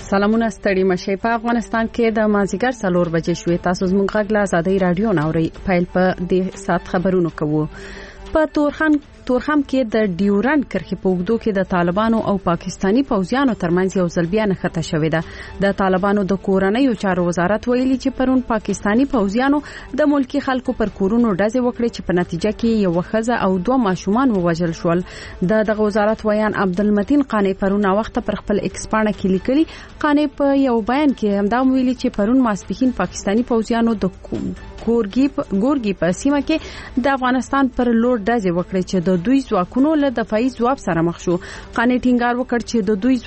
سلامونه ستړي مشه په افغانستان کې د مازیګر 4 بجې شوې. تاسو زموږ غږ له آزادۍ رادیو ناوړي پایل په دې سات خبرونو کوو. په تورخم کې د ډیورند کرښې په اوږدو کې د طالبانو او پاکستانی پوځیانو ترمنځ یو ځل بیا نښته شوې ده. د طالبانو د کورنیو چارو وزارت ویلي چې پرون پاکستانی پوځیانو د ملکی خلکو پر کورونو ډزې وکړې چې په نتیجه کې یو ښځه او 2 ماشومان ووژل شول. دغه وزارت ویان عبدالمتین قانی پرون وخت پر خپل ایکس پاڼه کې لیکلي. قانی په یو بیان کې همدا ویلي چې پرون ماسپښین پاکستانی پوځیانو د ګورګي په سیمه کې د افغانستان پر لور ډزې وکړې چې د دوی ځواکونو له دفاعي ځواب سره مخ شو. قانی ټینګار وکړ چې د دوی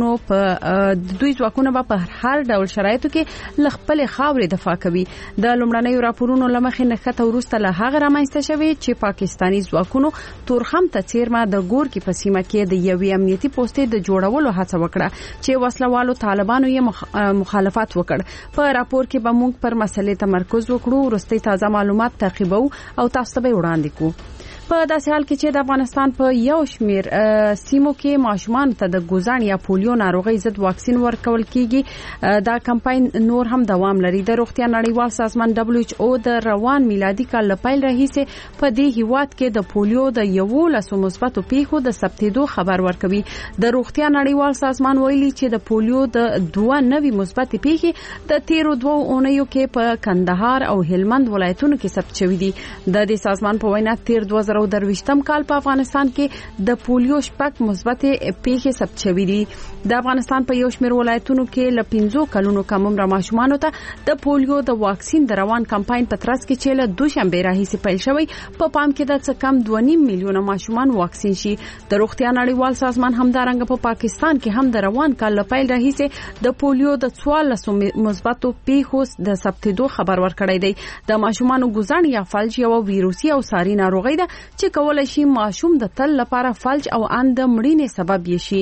ځواکونه په هر ډول شرایطو کې ل خپل خاورې دفاع کوي. د لومړنیو راپورونو لمخې نښته ورسته له هغه رامنځته شوې چې پاکستانی ځواکونو تورخم ته څیرمه د ګورګي په سیمه کې د یوې امنیتي پوسټې د جوړولو هڅه وکړه چې وسلوالو طالبانو یې مخالفت وکړ. په راپور کې به موږ پر مسلې تمرکز وکړو. ورستي تازه معلومات تعقیبو او تاسو ته وړاندې کوو. په داسې حال کې چې د افغانستان په یو شمیر سیمو کې ماشومان ته د ګوزان یا پولیو ناروغي ضد واکسین ورکول کیږي. دا کمپاین نور هم دوام لري. د روغتیا نړیوال سازمان WHO د روان میلادي کال لپاره راهیسه په دې هیواد کې د پولیو د 11 مثبتو پیښو د ثبتېدو خبر ورکوي. د روغتیا نړیوال سازمان ویلي چې د پولیو د 2 نوي مثبت پیښې د تیرو 2 اونیو کې په کندهار او هلمند ولایتونو کې ثبت شوې دي. د دې سازمان په وینا تیر 2023م کال په افغانستان کې د پولیو شپږ مثبت پیښې ثبت شوې دي. د افغانستان په یو شمېر ولایتونو کې ل 15 کلونو کم عمر ماشومانو ته د پولیو د واکسین د روان کمپاین په ترڅ کې چې له دوشنبه راهیسې پیل شوی په پام کې د څه کم 2.5 میلیونه ماشومان واکسین شي. د روغتیا نړیوال سازمان همدارنګه په پاکستان کې هم د روان کال پیل راهیسې د پولیو د 14 مثبتو پیښو د ثبتېدو خبر ورکړی دی. د ماشومانو ګوزن یا فلج یو ویروسي او ساري ناروغي ده چې کولای شي ماشوم د تل لپاره فلج او اند مړینې سبب شي.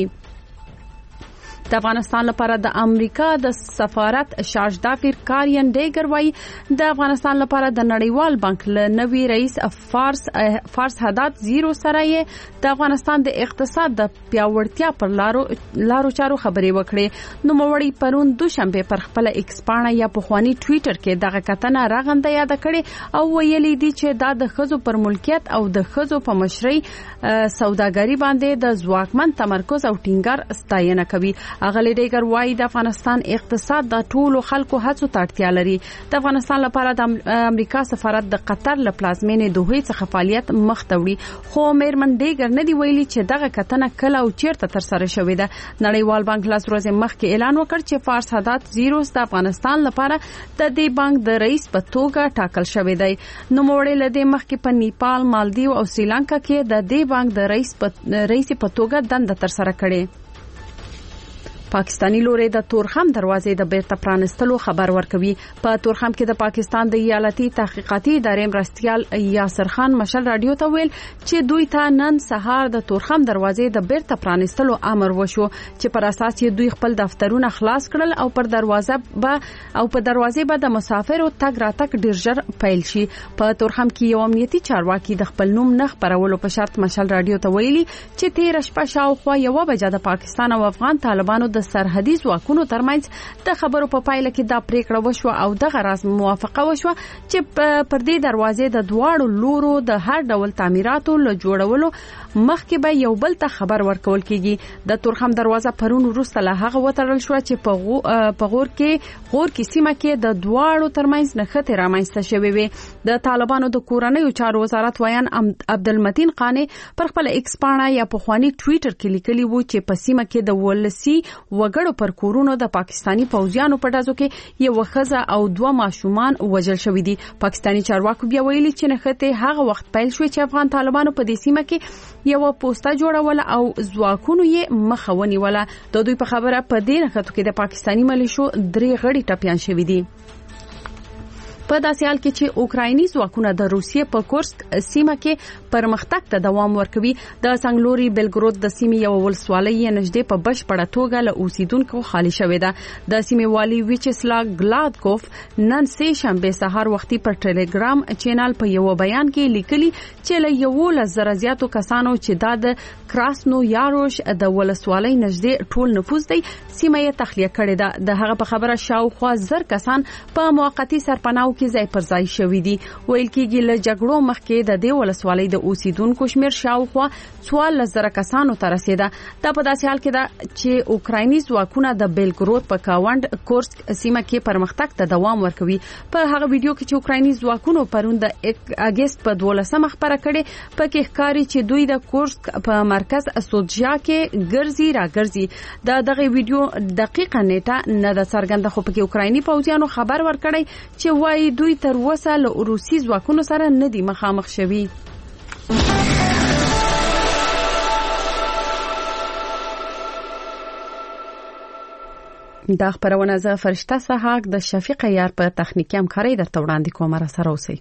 د افغانستان لپاره د امریکا د سفارت شاجدافیر کاریان ډیګر وایي د افغانستان لپاره د نړیوال بانک له نوي رئیس فارس حداد زیرو سره یې د افغانستان د اقتصاد د پیاوړتیا پر لارو چارو خبرې وکړې. نو موړی پرون دوشنبه پر خپل ایکس پاڼه یا پخوانی ټوئیټر کې دغه کتنه راغنده یاد کړې او ویلي دي چې دا د خزو پر ملکیت او د خزو په مشرۍ سوداګری باندې د ځواکمن تمرکز او ټینګار ستاینه کوي. اغلی ډیګر وایي د افغانستان اقتصاد د ټولو خلکو هڅو ته اړتیا لري. د افغانستان لپاره د امریکا سفارت د قطر له پلازمینې دوحې څخه فعالیت مخ ته وړي. خو میرمن ډیګر نه دی ویلي چې دغه کتنه کله او چیرته تر سره شوې ده. نړیوال بانک لاس ورځې مخکې اعلان وکړ چې فارس حداد زیروس د افغانستان لپاره د دې بانک د رئیس په توګه ټاکل شوی دی. نو موړی له دې مخکې په نیپال، مالدیو او سریلانکا کې د دې بانک د رئیس په توګه دنده تر سره کړې. پاکستانی لوري د تورخم دروازې د بیرته پرانستلو خبر ورکوي. په تورخم کې د پاکستان د ایالتي تحقیقاتي ادارې مرستيال یاسر خان مشل رادیو ته ویل چې دوی ته نن سهار د تورخم دروازې د بیرته پرانستلو امر وشو چې پر اساس یې دوی خپل دفترونه خلاص کړل او په دروازې به د مسافرو تګ راتګ ډیر ژر پیل شي. په تورخم کې یو امنیتي چارواکي د خپل نوم نه خبرولو په شرط مشل رادیو ته ویلي چې 13 شپه شاوخوا 1 بجه د پاکستان او افغان طالبانو د سرحدي ځواکونو ترمنځ د خبرو په پایله کې دا پریکړه وشوه او دغه راز موافقه وشوه چې پر دې دروازې د دواړو لورو د هر ډول تعمیراتو له جوړولو مخکې به یو بل ته خبر ورکول کیږي. د تورخم دروازه پرون وروسته له هغه وتړل شو چې په غور کې سیمه کې د دواړو ترمنځ نښتې رامنځته شوې وي. د طالبانو د کورنیو چارو وزارت ویان عبدالمتین قانی پر خپل ایکس پاڼه یا پخوانی ټوئیټر کې لیکلي وو چې په سیمه کې د ولسی وګړو پر کورونو د پاکستانی پوځیانو په ډزو کې یو ښځه او 2 ماشومان وژل شوې دي. پاکستانی چارواکو بیا ویلي چې نښتې هغه وخت پیل شوې چې افغان طالبانو په دې سیمه کې یو پوسټه جوړوله او ځواکونو یې مخه ونیوله. د دوی په خبره په دې نښتو کې د پاکستانی ملیشو 3 غړي ټپيان شوي دي. په داسې حال کې چې اوکرایني ځواکونه د روسیې په کورسک سیمه کې پرمختګ ته دوام ورکوي. د سنګلوري بلګرود د سیمې یو ولسوالۍ نږدې په بشپړه توګه له اوسیدونکو خالی شوې ده. د سیمې والي ویچسلا ګلادکوف نن سه شنبه سهار وختي پر ټلګرام چینل په یو بیان کې لیکلي چې له 11,000 زیاتو کسانو چې د کراسنو یاروش د ولسوالۍ نږدې ټول نفوذ دی سیمه یې تخلیه کړې ده. د هغه په خبره شاوخوا 1000 کسان په موقتی سرپناو کې ځای پر ځای شوي دي. ویل کېږي له جګړو مخکې د دې ولسوالۍ د اوسیدونکو شمیر شاوخوا 14,000 کسانو ته رسیده. دا په داسې حال کې ده چې اوکرایني ځواکونه د بیلګرود په کاوند کورسک سیمه کې پرمختګ ته دوام ورکوي. په هغه ویډیو کې چې اوکرایني ځواکونو پرون د اگست په 12 خبره کړې پکې ښکاري چې دوی د کورسک په مرکز سودجا کې ګرځي. دغه ویډیو دقیقه نیټه نه د څرګنده، خو پکې اوکرایني پوځیانو خبر ورکړی چې وايي دوی تر اوسه له روسي ځواکونو سره نه دي مخامخ شوي. دا خبرونه زه فرشته سحاق د شفیق یار په تخنیکی همکاري درته وړاندې کوم. را سره اوسئ.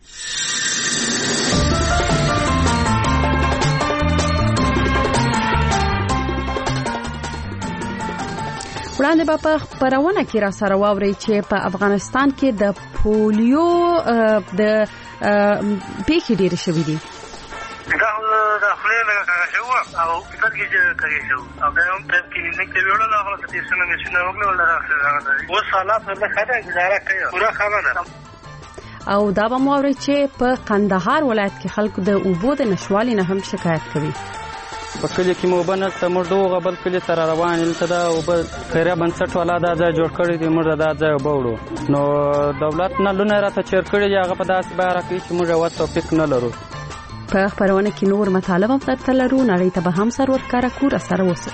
وړاندې په خبرونه کې را سره واوري چې په افغانستان کې د پولیو د پیښې ډېرې شوې دي. دا خپل لږه شو او څنګه چې کوي شو او دا هم په کلینیک کې ویل نه غواړم چې څنګه مشنه وکړو راځي و حالات له خدای گزاره کوي پورا خبره. او دا به موري چې په قندهار ولایت کې خلکو د اوبو د نشوالي نه هم شکایت کوي. په کلی کې مو بنه تمر دوغه بل کلی تر روان ال ته دا او په خیره بنسټ ولا دا ځای جوړ کړی دی موږ دا ځای وبوړو نو دولت نه لونه راته چیر کړی هغه په داس بار کې چې موږ وته توفیق نه لرو. په خبرونه کې نور مطالبه درته لرو، نړۍ ته به هم سر ورکاره کور سره وسه.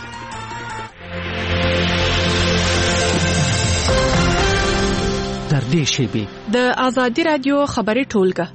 در دې شی د ازادي رادیو خبري ټولګه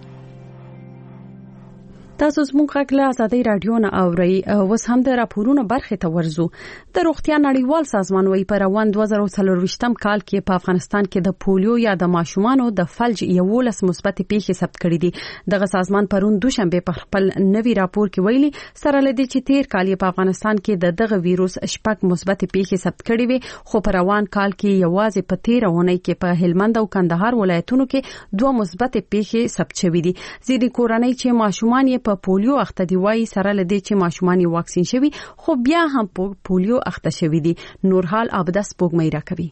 تاسو زموږ غږ له ازادي رادیو نه اورئ. اوس هم د راپورونو برخه ته ورزو. د روغتیا نړیوال سازمان وايي په روان 2024 کال کې په افغانستان کې د پولیو یا د ماشومانو د فلج 11 مثبت پیښې ثبت کړې دي. دغه سازمان پرون دوشنبه په خپل نوي راپور کې ویلي سره لدی چې تیر کال په افغانستان کې د دغه ویروس شپږ مثبت پیښې ثبت کړې وي، خو په روان کال کې یوازې په 13 ونې کې په هلمند او کندهار ولایتونو کې 2 مثبت پیښې ثبت شوې دي. ځینې کورنۍ چې ماشومان یې په پولیو اخته دي وايي سره لدی چې ماشومان یې واکسین شوي خو بیا هم پولیو اخته شوي دي. نورحال عبدس پوګمې راکوي.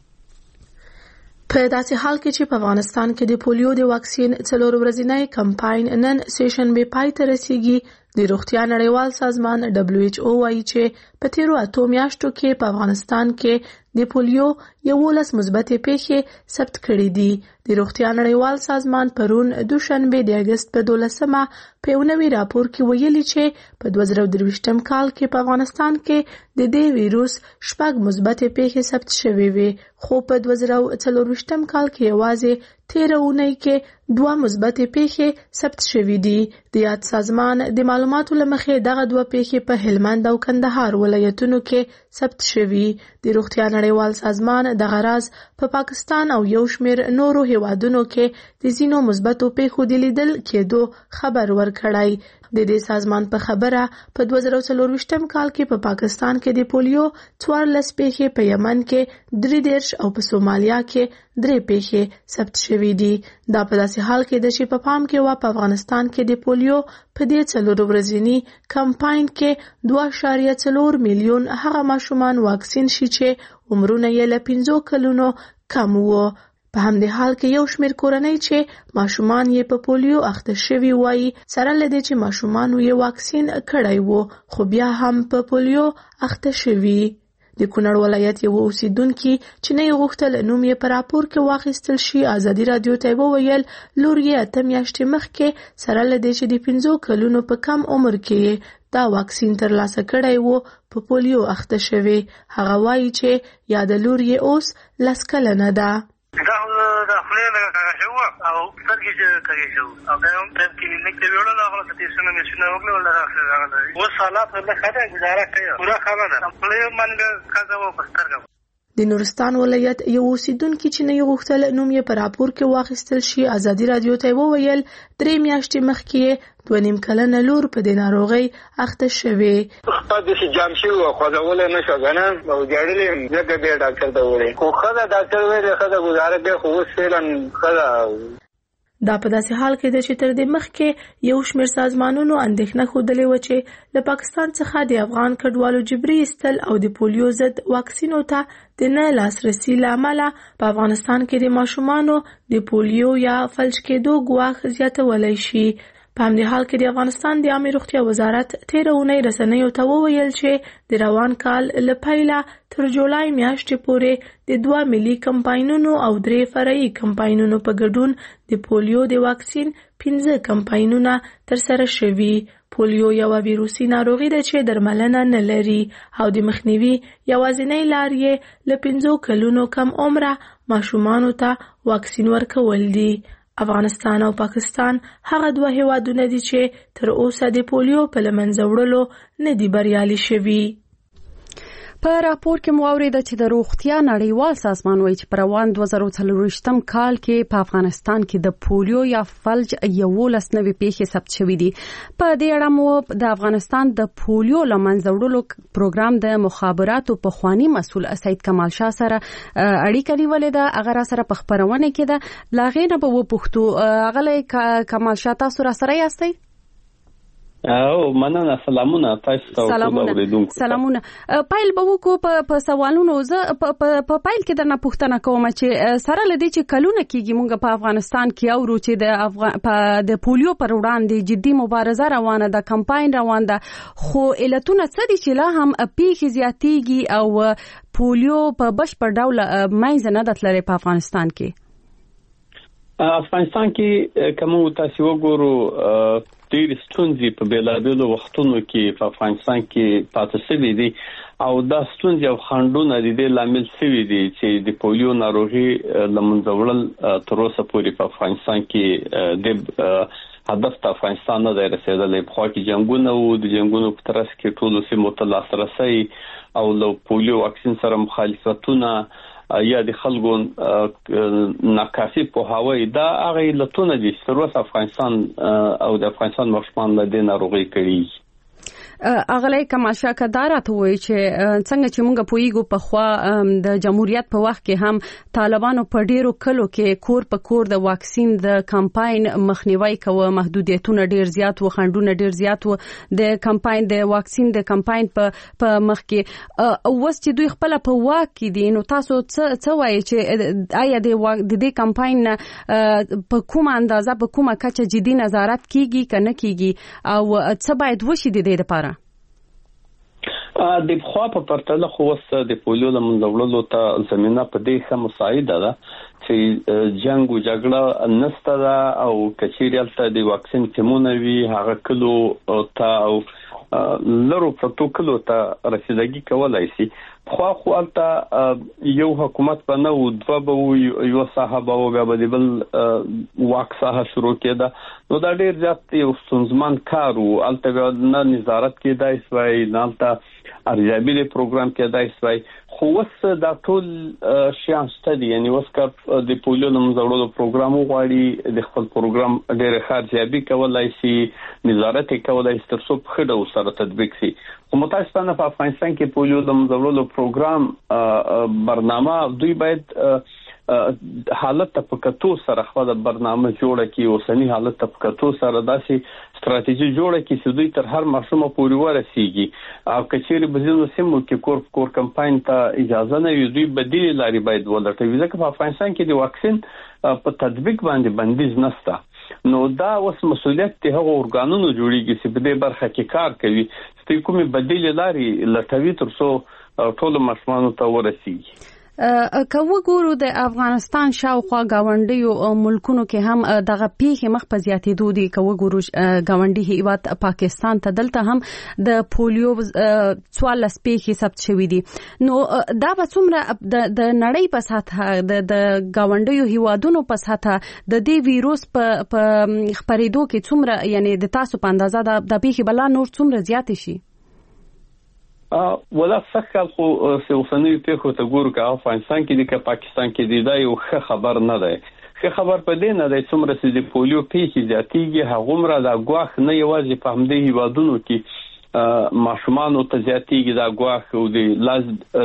په داسې حال کې چې په افغانستان کې د پولیو د واکسین 4 ورځنی کمپاین نن سیشن به پای ته رسیږي. د روغتیا نړیوال سازمان WHO وايي چې په تیرو 8 میاشتو کې په افغانستان کې د پولیو 11 مثبت پیښې ثبت کړې دي. د روغتیا نړیوال سازمان پرون دوشنبه د اگست په 12 په یو نوي راپور کې ویلي چې په 2023 کال کې په افغانستان کې د دې ویروس شپږ مثبت پیښې ثبت شوې وي، خو په 2024 کال کې یوازې 13 اونۍ کې 2 مثبت پیښې ثبت شوې دي. د یاد سازمان د معلوماتو لمخې دغه 2 پیښې په هلمند او کندهار ولایتونو کې ثبت شوې. د روغتیا نړیوال سازمان د غراز په پاکستان او یو شمېر نورو هیوادونو کې د زینو مثبتو پیښو د لیدل کېدو خبر ورکړی. د دې سازمان په خبره په 2024 کال کې په پاکستان کې د پولیو 14 پیښې، په یمن کې 33 او په سومالیا کې 3 پیښې ثبت شوې دي. دا په داسې حال کې د شي په پام کې په افغانستان کې د پولیو په دې 4 ورځنی کمپاین کې 2.4 میلیون هغه ماشومان واکسین شي چې عمرونه یې له 15 کلونو کم وو. په همدې حال کې یو شمېر کورنۍ چې ماشومان یې په پولیو اخته شوي وایي سره لدی چې ماشومان یې واکسین کړی وو خو بیا هم په پولیو اخته شوي. د کونړ ولایت یو اوسیدونکي چې نه غوښتل نوم یې په راپور کې واخیستل شي ازادي رادیو ته وویل لور یې 8 میاشتې مخکې سره لدی چې د 15 کلونو په کم عمر کې دا واکسین ترلاسه کړی وو په پولیو اخته شوی. هغه وایي چې یاد لور یې اوس 10 کلنه ده. دا خپل لږه شو او څنګه چې کوي شو او دا هم په کلینیک کې ویل نه غواړم چې څنګه مشنه وکړو راځي و حالات له خدای گزاره کوي پورا خبره خپل منګه کاغذ او پسترګه. د نورستان ولایت یو اوسیدونکو چې نه غوښتل نوم یې په راپور کې واخیستل شي ازادي رادیو ته وویل 3 میاشتې مخکې 2.5 کلنه لور په دې ناروغۍ اخته شوې. خپل د جامشي او خوځول نه شو غنه او جوړلې دغه به ډاکټر ته وره خو خدای ډاکټر وره خدای گزاره به خو فعلا خدای. دا په داسې حال کې ده چې تر دې مخکې یو شمېر سازمانونو اندېښنه ښودلې وه چې له پاکستان څخه د افغان کډوالو جبري ایستل او د پولیو ضد واکسینو ته د نه لاسرسي له امله په افغانستان کې د ماشومانو د پولیو یا فلج کېدو ګواښ زیاتولی شي. په همدې حال کې د افغانستان د عامه روغتیا وزارت تېره اونۍ رسنیو ته وویل چې د روان کال له پیله تر جولای میاشتې پورې د 2 ملي کمپاینونو او 3 فرعي کمپاینونو په ګډون د پولیو د واکسین 15 کمپاینونه ترسره شوي. پولیو یوه ویروسي ناروغي ده چې درملنه نه لري او د مخنیوي یوازینۍ لار یې له 15 کلونو کم عمره ماشومانو ته واکسین ورکول دي. افغانستان او پاکستان هغه 2 هیوادونه دي چې تر اوسه د پولیو په له منځه وړلو نه دي بریالي شوي. په راپور کې مو اوریده چې د روغتیا نړیوال سازمان وایي چې په روان 2024 کال کې په افغانستان کې د پولیو یا فلج 11 نوي پیښې ثبت شوې دي. په دې اړه مو د افغانستان د پولیو له منځه وړلو پروګرام د مخابراتو پخوانی مسؤل سید کمال شاه سره اړیکه نیولې ده. هغه را سره په خبرونه کې ده لاغې نه به وپوښتو هغه کمال شاه تاسو را سره یاستئ؟ او مننه سلامونه تاسو ته اوریدونکو سلامونه. پایل به وکړو په سوالونو زه په پایل کې درنه پوښتنه کوم چې سره لدی چې کلونه کېږي مونږ په افغانستان کې اورو چې د پولیو پر وړاندې جدي مبارزه روانه ده کمپاین روان ده خو علتونه څه دي چې لا هم پیښې زیاتېږي او پولیو په بشپړ ډول منځ نه دتلری په افغانستان کې؟ افغانستان کې کوم تاسو وګورو ډېر ستونزې په بیلابېلو وختونو کې په افغانستان کې پاتې شوي دي او دا ستونزې او خنډونه د دې لامل شوي دي چې د پولیو ناروغي له منځه وړل تر اوسه پورې په افغانستان کې د هدف ته افغانستان نه دی رسېدلی. پخوا کې جنګونه وو د جنګونو په ترڅ کې ټولو سیمو ته لاسرسی او له پولیو واکسین سره مخالفتونه یا د خلکو ناکافي پوهاوی دا هغه علتونه دي چې تر اوسه افغانستان او د افغانستان ماشومان له دې ناروغۍ کړي. اغلی کمال شاه کدار ته وایي چې څنګه چې مونږ پویګو په خوا د جمهوریت په وخت کې هم طالبانو په ډیرو کلو کې کور په کور د واکسین د کمپاین مخنیوي کوي محدودیتونه ډیر زیات و خنډونه ډیر زیات و د کمپاین د واکسین د کمپاین په مخ کې اوس چې دوی خپل په واک کې دي نو تاسو څه وایي چې آیا د دې کمپاین په کومه اندازه په کومه کچه جدي نظارت کیږي کنه کیږي او څه باید وشي د دې لپاره؟ د خوا په پرتله خو وسه د پولیو له منځه وړلو ته زمينه په دې ښه مساعده ده چې جنگ او جګړه نسته ده او کچېریالته د واکسین ټیمونه وی هغه کلو ته او لرو پروتوکول ته رسیدګي کولای شي. خو البته یو حکومت په نو دوه به یو صاحب او به د بل واک صاحب شروع کېده نو دا ډیر زیات یو ستونزمن کار وو. البته نه نظارت کېدای شوی نه البته ارزیابي د پروګرام کېدای شوی خو وس دا ټول شیان ستدي یعنی وسکر د پولیو د منځوړو پروګرام غواړي د خپل پروګرام ډیر ارزیابي کولای شي نظارت کولای شي تر څو په خډه سره تطبیق شي. خو متاسفانه په افغانستان کې پولیو د منځوړو پروګرام برنامه دوی باید حالت ته پکتو سره خپل برنامه جوړه کی اوسنی حالت ته پکتو سره داسې ستراتیژي جوړه کی چې دوی تر هر ماشومه پورې ورسیږي او کچېری بزینو سیمو کې کور کمپاین ته اجازه نه وي دوی بدیل لاري باید ولټوي ځکه په افغانستان کې د واکسین په تطبیق باندې بندیز نشته. نو دا اوس مسؤلیت ته هغه ارګانونو جوړیږي چې په دې برخه کې کار کوي چې کومه بدیل لاري لټوي تر څو ټول ماشومان ته ورسیږي. که وګورو د افغانستان شاوخوا گاونډیو ملکونو کې هم دغه پیښې مخ په زیاتېدو دي. که وګورو گاونډي هیواد پاکستان ته دلته هم د پولیو 14 پیښې ثبت شوې دي. نو دا به څومره د نړۍ په سطح د گاونډیو هیوادونو په سطح د دې ویروس په خپرېدو کې څومره یعنی د تاسو په اندازه د پیښې بلا نور څومره زیات شي؟ ولا څه خو اوسنۍ پیښو ته ګورو که افغانستان کې دي که پاکستان کې دي دا یو ښه خبر نه دی. ښه خبر په دې نه دی څومره چې د پولیو پیښې زیاتېږي هغومره دا ګواښ نه یوازې په همدې هیوادونو کې ماشومانو ته زیاتېږي دا ګواښ او د لاس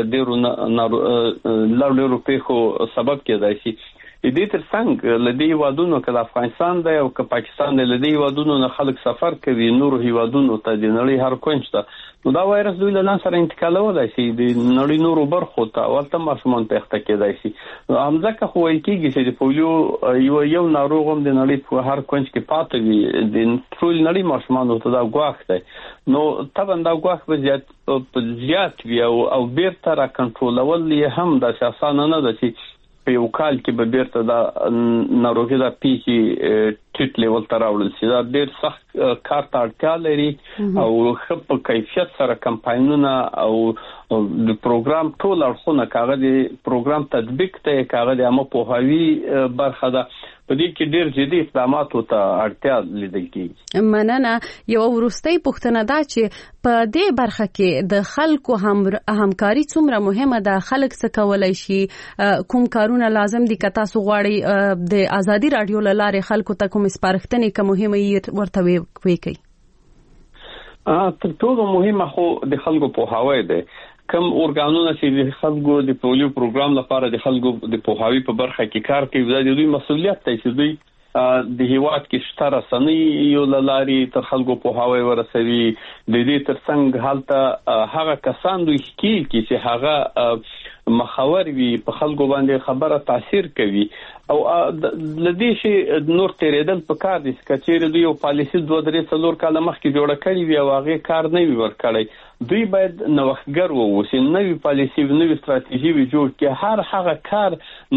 ډېرو پیښو سبب کېدای شي. دې ترڅنګ له دې هیوادونو که د افغانستان دی او که پاکستان دی له دې هیوادونو نه خلک سفر کوي نورو هیوادونو ته د نړۍ هر کونج ته نو دا وایرس دوی له ځان سره انتقالولی شي د نړۍ نورو برخو ته ورته ماشومان ته اخته کېدای شي. همځکه خو ویل کېږي چې د پولیو یو ناروغ هم د نړۍ په هر کونج کې پاتې وي د ټول نړۍ ماشومانو ته دا ګواښ دی نو طبعا دا ګواښ به زیات وي او بیرته را کنټرولول یې هم داسې اسانه نه ده چې په یو کال کې به بیرته دا ناروغي دا پیښې ټیټ لیول ته راوړل شي. دا ډېر سخت کار ته اړتیا لري او ښه په کیفیت سره کمپاینونه او د پروګرام ټول اړخونه کاغه د پروګرام تطبیق ته کاغه د عامه پوهاوی برخه ده په دې کې ډېر جدي اقداماتو ته اړتیا لیدل کېږي. مننه. یو وروستۍ پوښتنه ده چې په دې برخه کې د خلکو همکاري څومره مهمه ده؟ خلک څه کولای شي؟ کوم کارونه لازم دي که تاسو غواړئ د ازادي رادیو له لارې خلکو ته کوم سپارښتنې که مهمه یې ورته وکړئ؟ تر ټولو مهمه خو د خلکو پوهاوی دی. کم ارګانونه چې د خلکو د پولیو پروګرام لپاره د خلکو د پوهاوی په برخه کې کار کوي دا د دوی مسؤلیت دی چې دوی د هیواد کې شته رسنۍ یو لاري تر خلکو پوهاوی ورسوي. د دې ترڅنګ هلته هغه کسان دوی کې چې هغه مخاور وي په خلکو باندې خبره تاثیر کوي او لدې شي نور تیرېدل په کار دي چې چیرې دوی یو پالیسي 2-3 کال مخکې جوړه کړې وي او هغه کار نه وي ورکړی. دوی باید نوښتګر ووسي نوې پالیسي نوې ستراتیژي وي جوړ کړي هر هغه کار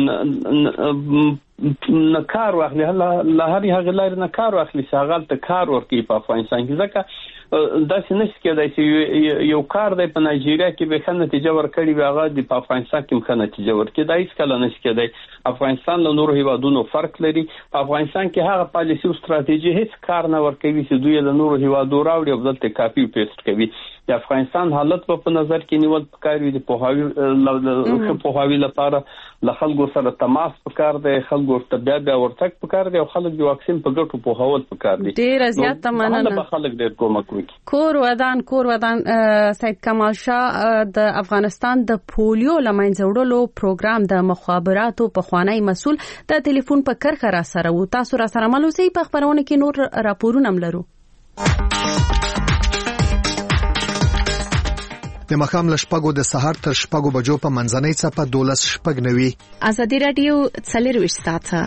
نه کار واخلي له هغه لارې نه کار واخلي چې هغه ته کار ورکړي په افغانستان کې. ځکه داسې نشي کېدای چې یو کار دی په نایجیریا کې به ښه نتیجه ورکړي وي هغه د په افغانستان کې ښه نتیجه ورکړي. دا هیڅ کله نشي کېدای. افغانستان له نورو هیوادونو فرق لري. په افغانستان کې هغه پالیسي او ستراتیژي هیڅ کار نه ورکوي چې دوی له نورو هیوادو راوړي او دلته کاپي پیسټ کوي. د افغانستان حالت په نظر کې نیول پکار وي د پوهاوی لپاره له خلکو سره تماس پکار دی خلکو ته بیا ورتګ پکار دی او خلک د واکسین په ګټو پوهاول پکار دی. ډیر زیات مننه. خلک ډیر کومک کوي. کور ودان سید کمال شاه د افغانستان د پولیو لمنځه وړلو پروګرام د مخابراتو پخوانی مسؤل د ټلیفون په کرخه را سره و. تاسو را سره ملوسي په خبرونه کې نور راپورونه هم لرو. د مخام له شپږو د سهار تر شپږو بجو په منځنۍ څپه 12:09. ازادي رادیو 24 ساعته.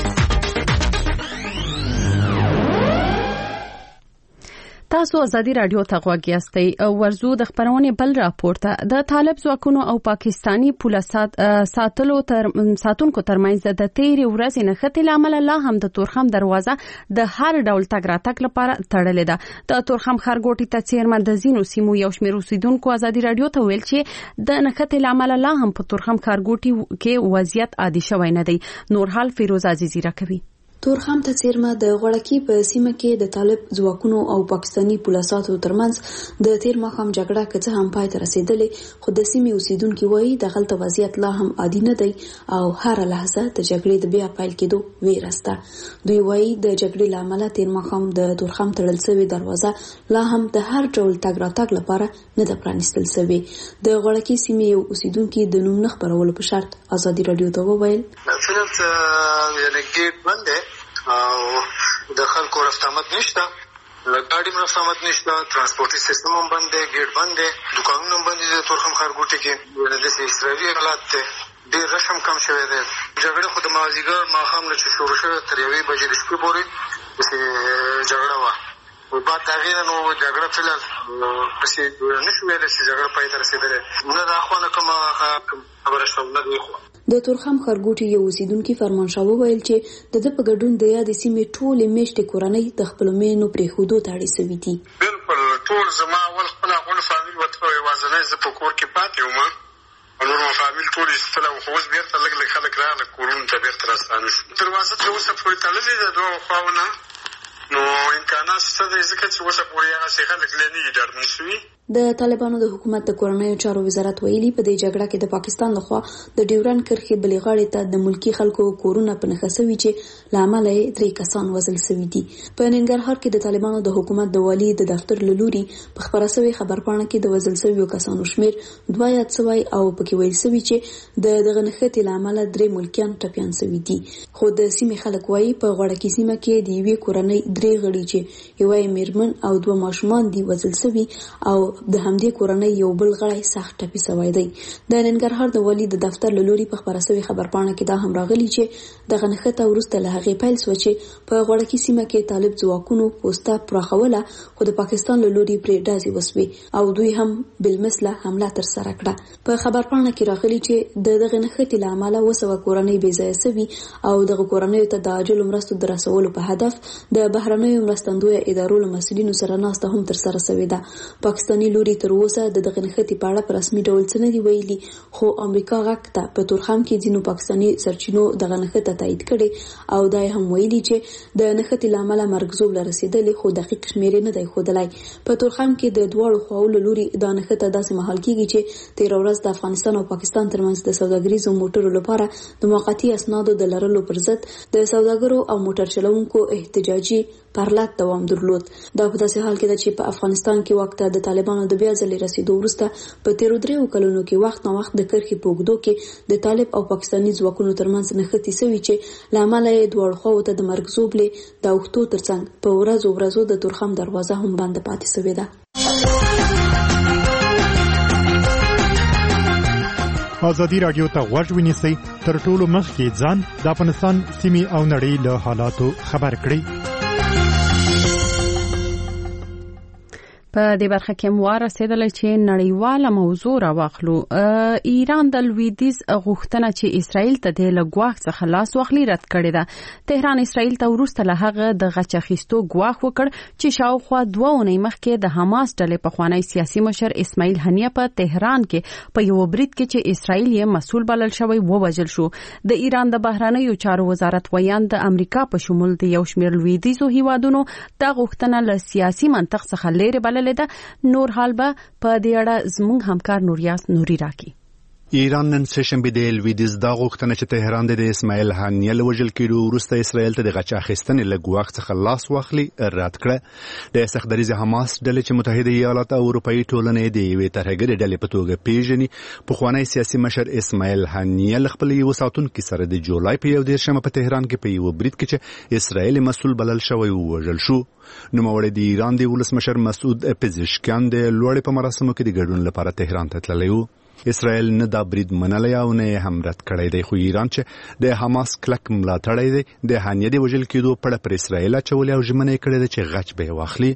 تاسو ازادي رادیو ته غوږ یاستئ. ورزو د خبرونه بل راپورته د طالب ځواکونو او پاکستانی پولیسو ساتونکو ترمنځ د تیرې ورځې نښتې لامل لا هم د تورخم دروازه د هر ډول تګ راتګ لپاره تړلې ده. د تورخم خارګوټي ته چیرمن د زینو سیمو یو شمېر اوسیدونکو ازادي رادیو ته ویل چې د نښتې لامل لا هم په تورخم خارګوټي کې وضعیت عادي شوی نه دی. نور حال فیروز عزیزی راکوي. تورخم ته چیرمه د غړکی په سیمه کې د طالب ځواکونو او پاکستانی پولیسو ترمنځ د تیر ماښام جګړه کڅه هم پای ته رسیدلې خو د سیمې اوسیدونکو وایي د غلطه وضعیت لا هم عادي نه دی او هر لحظه د جګړې د بیا پیل کېدو ویرسته. دوی وایي د جګړې لامل تیر ماښام د تورخم تړل شوی دروازه لا هم د هر ډول تګ راتګ لپاره نه ده پرانیستل شوی. د غړکی سیمې اوسیدونکو د نوم نه خبرولو په شرط ازادي رادیو ته وویل فلمت یعنی ګیټ بند او د خلکو رفتامت نشته ګاډي رفتامت نشته ترانسپورتي سیستم هم بند دی ګیټ بند دی دکانونه هم بند دي د تورخم خارګوټي کې د اسرائیلي حالات ته ډېر رقم کم شوی دی. جګړه خو د مازیګر ماښام نه چې شروع شوه تر 1 بجې د شپې پورې جګړه وه او بعد د هغې نه نو جګړه فلل پسې نشو ویلی چې جګړه پای ته رسېدلې نه د اخوانه کومه خبره شته نه دی. د تورخم خارګوټي یو اوسیدونکي فرمانشاه وویل چې د په ګډون د یادې سیمې ټولې میشتې کورنۍ د خپل مینو پرېښودو ته اړې سوي دي. بالکل ټول زما اول خپل فامیل ورته یوازینی زه په کور کې پاتې وم او نور فامیل ټول ایستل او خو اوس بیرته لږ لږ خلک راغله کورونو ته بیرته راستانه شو. دروازه تر اوسه پورې تړلې ده دوه خواونه نو امکانات ناشته ده ځکه چې اوسه پورې هغه څه خلک لنی ډاډمن شوي. د طالبانو د حکومت د کورنیو چارو وزارت ویلي په دې جګړه کې د پاکستان لخوا د ډیورن کرښې بلې غاړې ته د ملکی خلکو کورونه په نښه شوي چې لامل یې 3 کسان وژل شوي دي. په ننګرهار کې د طالبانو د حکومت د والی د دفتر لوري په خبره شوی خبرپاڼه کې د وژل شویو کسانو شمیر 2 یاد شوی او پکې ویل شوی چې د دغه نښتې لامل 3 ملکیان ټپيان شوي دي. خو د سیمې خلک وایي په غوړکي سیمه کې د یوې کورنۍ 3 غړي چې یو یې میرمن او 2 ماشومان دي وژل شوي او د همدې کورنۍ یو بل غړی سخت ټپي شوی دی. د ننګرهار د والی د دفتر لوري په خبره شوی خبرپاڼه کې دا هم راغلی چې دغه نښته وروسته له هغې پیل شوه چې په غوړکي سیمه کې طالب ځواکونو پوسټه پراخوله خو د پاکستان لوري پرې ډازې وسوې او دوی هم بالمثله حمله تر سره کړه. په خبرپاڼه کې راغلی چې دغه نښتې له امله 200 کورنۍ بې ځایه شوي او دغه کورنۍ ته د عاجلو مرستو د رسولو په هدف د بهرنیو مرستندویه ادارو له مسؤلینو سره ناسته هم تر سره شوې ده. پاکستاني لوري تر اوسه د دغه نښتې په اړه په رسمي ډول څه نه دي ویلي خو امریکا غږ ته په تورخم کې ځینو پاکستاني سرچینو دغه نښته تایید کړي او دا هم ویلي چې د نښتې له امله مرګ ژوبله رسېدلې خو دقیق شمېر نه دی ښودلی. په تورخم کې د دواړو خواو له لوري دا نښته داسې مهال کېږي چې تېره ورځ د افغانستان او پاکستان ترمنځ د سوداګریزو موټرو لپاره د موقتي اسنادو د لرلو پر ضد د سوداګرو او موټر چلوونکو احتجاجي پرلط دوام درلود. دا په داسې حال کې ده چې په افغانستان کې وخت د طالبانو د بیا ځلې رسیدو وروسته په تیرو 3 کلونو کې وخت نه وخت د کرښې په اوږدو کې د طالب او پاکستاني ځواکونو ترمنځ نښتې شوي چې له امله یې دواړو خواو ته د مرګ ژوبلې د اوښتو ترڅنګ په ورځو د تورخم دروازه هم بنده پاتې شوې ده. ازادي رادیو ته غوږ ونیسئ تر ټولو مخکې ځان د افغانستان سیمې او نړۍ له حالاتو خبر کړئ. په دې برخه کې مو رسیدلی چې نړیواله موضوع راواخلو. ایران د لویدیځ غوښتنه چې اسرائیل ته د لګواښ څخه لاس واخلي رد کړې ده. تهران اسرائیل ته وروسته له هغه د غچ اخیستو ګواښ وکړ چې شاوخوا 2 اونۍ مخکې د حماس ډلې پخوانی سیاسي مشر اسماعیل هنیه په تهران کې په یو برید کې چې اسرائیل یې مسؤل بلل شوی ووژل شو. د ایران د بهرنیو چارو وزارت ویان د امریکا په شمول د یو شمېر لویدیځو هیوادونو دا غوښتنه له سیاسي منطق څخه لرې بللې ده. نور حال به په دې اړه زموږ همکار نوریاس نوري راکړي. ایران نن سهشنبه د لویدیځ دا غوښتنه چې تهران د اسماعیل هانیه له وژل کېدو وروسته اسرائیل ته د غچ اخیستنې له ګواښ څخه لاس واخلي رد کړه. د سختدریز حماس ډلې چې متحده ایالات او اروپאי ټولنې د یوې ترهګرې ډلې په توګه پیژني پخوانی سیاسي مشر اسماعیل هانیه له خپل یو ساتونکي سره د جولای په 11 په تهران کې په یو برید کې چې اسرائیل مسؤل بلل شوی وژل شو. نوموړی د ایران د ولسمشر مسعود پزشکیان د لوړې په مراسمو کې د ګډون لپاره تهران ته تللی و. اسرائیل نه دا برید منلی او نه هم رد کړی دی خو ایران چې د حماس کلک ملاتړی دی د هانیه د وژل کېدو پړه پر اسرائیل اچولې او ژمنه یې کړې ده چې غچ به یې واخلي.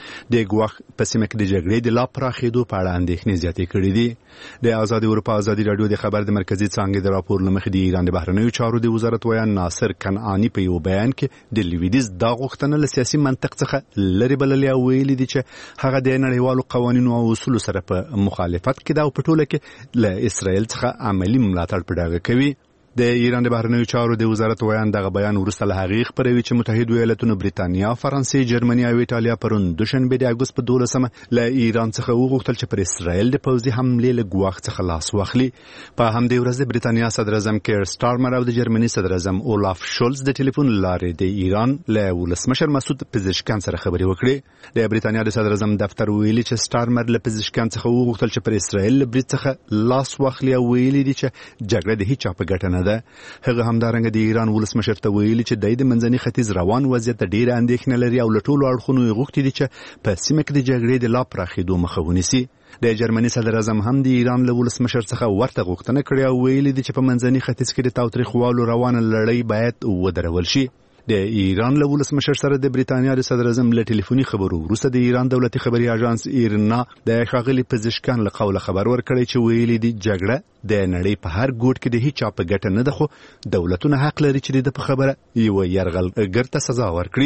د ګواښ په سیمه کې د جګړې د لا پراخېدو په اړه اندېښنې زیاتې کړې دي. د آزاد اروپا ازادي رادیو د خبر د مرکزي څانګې د راپور له مخې د ایران د بهرنیو چارو د وزارت ویان ناصر کنعانی په یو بیان کې د لویدیځ دا غوښتنه له سیاسي منطق څخه لرې بللې او ویلي دي چې هغه د نړیوالو قوانینو او اصولو سره په مخالفت کې ده او په ټوله کې له اسرائیل څخه عملی ملاتړ په ډاګه کوي. د ایران د بهرنیو چارو د وزارت ویان دغه بیان وروسته له هغې خپروي چې متحده ایالاتونو بریتانیا، فرانسې، جرمني او ایټالیا پرون دوشنبه د اګوست په 12 له ایران څخه وغوښتل چې پر اسرائیل د پوځي حملې له ګواښ څخه لاس واخلي. په همدې ورځ د بریتانیا صدر اعظم کیر سټارمر او د جرمني صدر اعظم اولاف شولز د ټلیفون لارې د ایران له ولسمشر مسعود پزشکیان سره خبرې وکړې. د بریتانیا د صدر اعظم دفتر ویلي چې سټارمر له پزشکیان څخه وغوښتل چې پر اسرائیل له برید څخه لاس واخلي او ویلي دي چې جګړه د هیچا په ګټه نه ده. همدارنګه د ایران ولسمشر ته ویلي چې د منځني ختیځ روان وضعیت ډېره اندېښنه لري او له ټولو اړخونو یې غوښتي دي چې په سیمه کې د جګړې د لا پراخېدو مخه ونیسي. د جرمني صدر اعظم هم د ایران له ولسمشر څخه ورته غوښتنه کړې او ویلي دي چې په منځني ختیځ کې د تاوتریخوالو روانه لړۍ باید ودرول شي. د ایران له ولسمشر سره د بریتانیا د صدر اعظم له ټلیفوني خبرو وروسته د ایران دولتي خبري اژانس ایرنا د ښاغلي پزشکیان له قوله خبر ورکړی چې ویلي دي جګړه د نړۍ په هر ګوټ کې د هیچا په ګټه نه ده خو دولتونه حق لري چې د په خبره یو یرغلګر ته سزا ورکړي.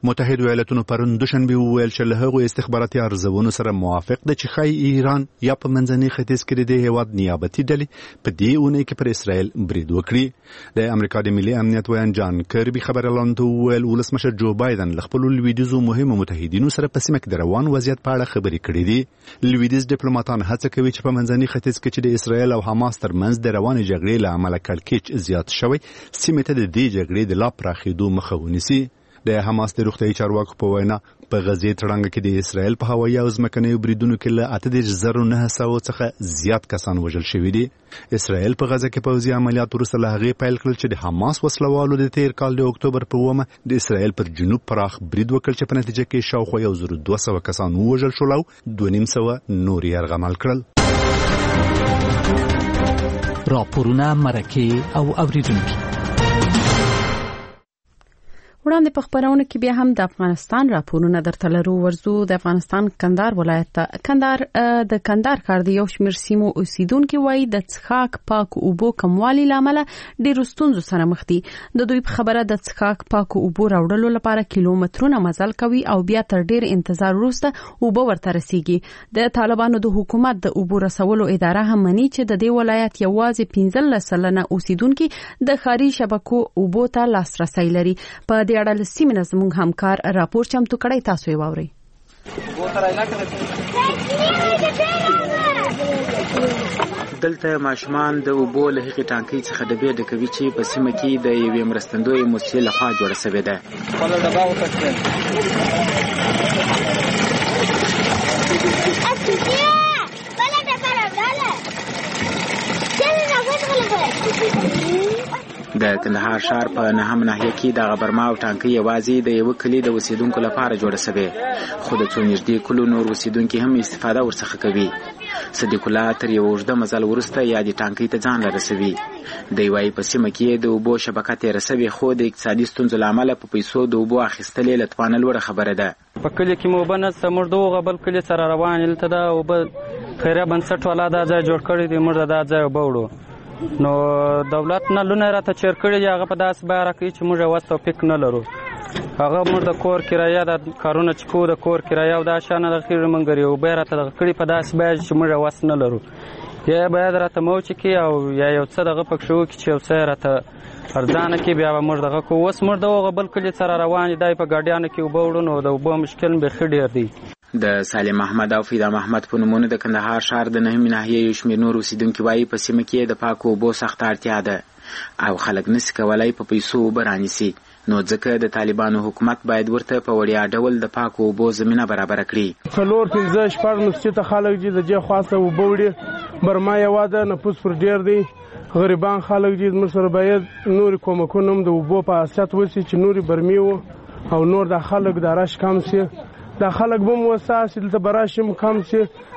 متحده ایالاتونو پرون دوشنبه وویل چې له هغو استخباراتي ارزونو سره موافق ده چې ښایي ایران یا په منځني ختیځ کې د هیواد نیابتي ډلې په دې اونۍ کې پر اسرائیل برید وکړي. د امریکا د ملي امنیت ویان جان کربي خبريالانو ته وویل ولسمشر جو بایدن له خپلو لویدیځو مهمو متحدینو سره په سیمه کې د روان وضعیت په اړه خبرې کړې دي. لویدیځ ډیپلوماټان هڅه کوي چې په منځني ختیځ کې چې د اسرائیل او حماس ترمنځ د روانې جګړې له امله کړکېچ زیات شوی سیمې ته د دې جګړې د لا پراخېدو مخه ونیسي. د حماس د روغتیايي چارواکو په وینا په غزې تړانګه کې د اسرائیل په هوایي او ځمکنیو بریدونو کې له 38,900 څخه زیات کسان وژل شوي دي. اسرائیل په غزه کې پوځي عملیات وروسته له هغې پیل کړل چې د حماس وسلوالو د تیر کال د اکتوبر په 9 د اسرائیل پر جنوب پراخ برید وکړ چې په نتیجه کې شاوخوا 1,200 کسان ووژل شول او 2,500 نور یې یرغمل کړل. راپورونه مرکه او اوریدونکي وړاندې په خبرونه کې بیا هم د افغانستان راپورونه درته لرو. ورزو د افغانستان کندهار ولایت د کندهار ښار د یو شمېر سیمو اوسیدونکو وایي د څښاک پاک اوبو کموالي لامل ډېر ستونزو سره مخ دي. د دوی په خبره د څښاک پاک اوبو راوړلو لپاره کیلومترونه مزل کوي او بیا تر ډېر انتظار وروسته اوبه ورته رسیږي. د طالبانو د حکومت د اوبو رسولو اداره هم مني چې د دې ولایت یوازې 15% اوسیدونکو د ښاري شبکو اوبو ته لاسرسي لري. په د اړه سیمه زموږ همکار راپور چمتو کړی، تاسو یې واورئ. دلته ماشومان د اوبو له هغې ټانکۍ څخه ډبې ډکوي چې په سیمه کې د یوې مرستندویې مؤسسې لخوا جوړه شوې ده. د کندهار ښار په نهم ناحیه کې د غبرما او ټانکۍ یوازې د یو کلی د اوسیدونکو لپاره جوړه شوې، خو د څو نږدې کلو نور اوسیدونکي هم استفاده ورڅخه کوي. صدیق الله تر یو اوږده مزل وروسته یا د ټانکۍ ته ځان رسوي. دی وایي په سیمه کې د اوبو شبکه تېره شوې، خو د اقتصادي ستونزو له امله په پیسو د اوبو اخیستل له توانه لوړه خبره ده. په کلي کې مو اوبه نشته، موږ د هغه بل کلي سره روان یو. ته دا اوبه خیریه بنسټ والا دا ځای جوړ کړی دی، موږ دا ځای اوبه وړو. نو دولت نه لونه راته چیر کړی دی، هغه په داسې بیه راکوي چې موږ یې وس توفیق نه لرو. هغه موږ د کور کرایه د کارونه چې کوو د کور کرایه او دا شیانه د خیر موږ لري، اوبه یې راته دغه کړي په داسې بیه چې موږ یې وس نه لرو. یا باید راته موچ کړي او یا یو څه دغه پکښې وکړي چې یو څه یې راته ارزانه کړي، بیا به موږ دغه کوو. اوس موږ د هغه بل کلي سره روان یو، دی په ګاډیانو کې اوبه وړو، نو د اوبو مشکل بیخي ډېر دی. د سالم احمد او فیدا محمد په نومونو د کندهار ښار د نهمې ناحیې یو شمېر نور اوسیدونکي وایي په سیمه کې د پاکو اوبو سخته اړتیا ده او خلک نسي کولی په پیسو اوبه رانیسي، نو ځکه د طالبانو حکومت باید ورته په وړیا ډول د پاکو اوبو زمینه برابره کړي. 4-5 مسجد ته خلک دي د دې خاصه اوبه وړي. برما یوه ده، نفوس پر ډېر دی، غریبان خلک دي. موږ سره باید نورې کومکونه هم د اوبو په حیثیت وشي چې نورې برمې و او نور د خلک د رش کم شي. دا خلک به مو وساسي دلته براشم کم شي.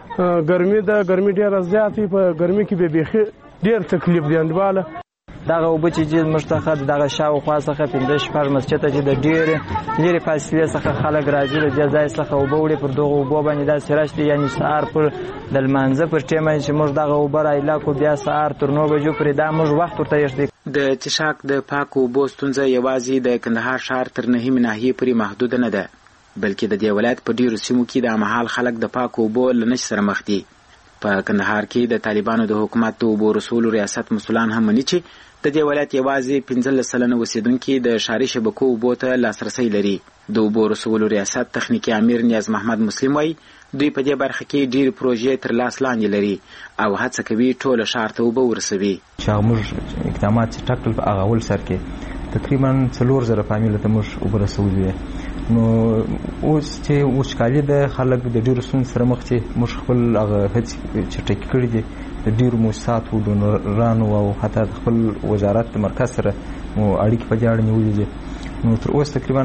ګرمي ده، ګرمي ډېره زیاتې، په ګرمي کې به بیخي ډېر تکلیف دی انډواله. دغه اوبه چې موږ څخه دغه شاوخوا څخه 15 مسجد ته چې د ډېرې لرې فاصلې څخه خلک راځي، د دې ځای څخه اوبه وړي. پر دغه اوبو باندې داسې رش دی، یعنې سهار پر د لمانځه پر ټیمه چې موږ دغه اوبه رایلا کړو، بیا سهار تر 9 بجو پورې دا موږ وخت ورته ایږدي. د څښاک د پاکو اوبو ستونزه یوازې د کندهار ښار تر نهمې ناحیې پورې محدوده نه ده، بلکې د دې ولایت په ډیرو سیمو کې د مهال خلک د پاکو اوبو له نشت سره مخ دي. په کندهار کې د طالبانو د حکومت د اوبو رسولو ریاست مسؤلان هم مني چې د دې ولایت یوازې 15% اوسیدونکي د ښاري شبکو اوبو ته لاسرسی لري. د اوبو رسولو ریاست تخنیکي امیر نیاز محمد مسلم وایي دوی په دې برخه کې ډېرې پروژې تر لاس لاندې لري او هڅه کوي ټوله ښار ته اوبه ورسوي. چې هغه موږ اقدامات چې ټاکل په هغه اول سر کې تقریبا 4,000 فامیلو ته موږ اوبه رسولي. نو اوس چې وچکالي د خلک د ډېرو ستونزو سره مخ دي، موږ خپل هغه هڅې چټکې کړي دي د ډېرو مؤسساتو ډونرانو او حتی د خپل وزارت د مرکز سره مو اړیکې په دې اړه نیولې دي. نو تر اوسه تقریبا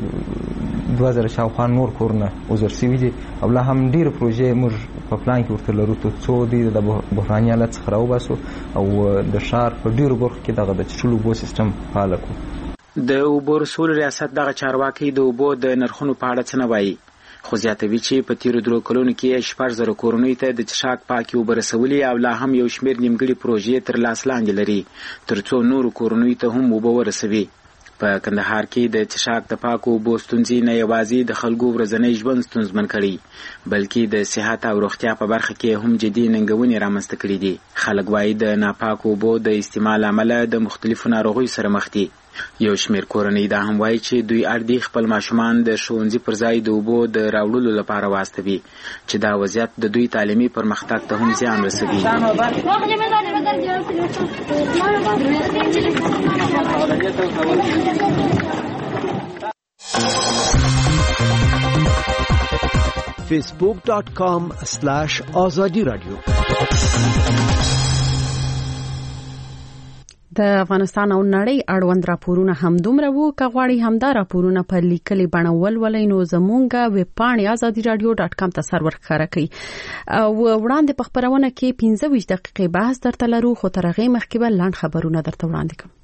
2000 شاوخوا نور کورونه وزر شوي دي او لا هم ډېرې پروژې موږ په پلان کې ورته لرو تر څو د بحراني حالت څخه راوباسو او د ښار په ډېرو برخو کې دغه د څښلو اوبو سیستم فعال کړو. د اوبو رسولو ریاست دغه چارواکي د اوبو د نرخونو په اړه څه نه وایي، خو زیاتوي چې په تیرو 2 کلونو کې 6,000 کورنیو ته د څښاک پاکې اوبه رسولي او لا هم یو شمېر نیمګړې پروژې تر لاس لاندې لري تر څو نورو کورنیو ته هم اوبه ورسوي. په کندهار کې د چشاک د پاکو اوبو ستونزې نه یوازې د خلکو ورځنی ژوند ستونزمن کړي بلکې د صحت او روغتیا په برخه کې هم جدي ننګونې رامنځته کړي دي. خلک وایي د ناپاکو اوبو د استعمال امله د مختلفو ناروغیو سره مخ دي. یو شمېر کورنۍ دا هم وایي چې دوی اړ دي خپل ماشومان د ښوونځي پر ځای د اوبو د راوړلو لپاره واستوي چې دا وضعیت د دوی تعلیمي پرمختګ ته هم زیان رسوي. facebook.com/azadi radio د افغانستان او نړۍ اړوند راپورونه هم دومره وو کغواړي همدا راپورونه په لیکلي بڼه ولولئ نو زمونږه ویب پاڼې azadiradio.com ته سرور ښکاره کړئ او وړاندې په خبرونه کې 15 دقیقې بحث درته لرو خو تر هغې مخکې به لاند خبرونه درته وړاندې کوم.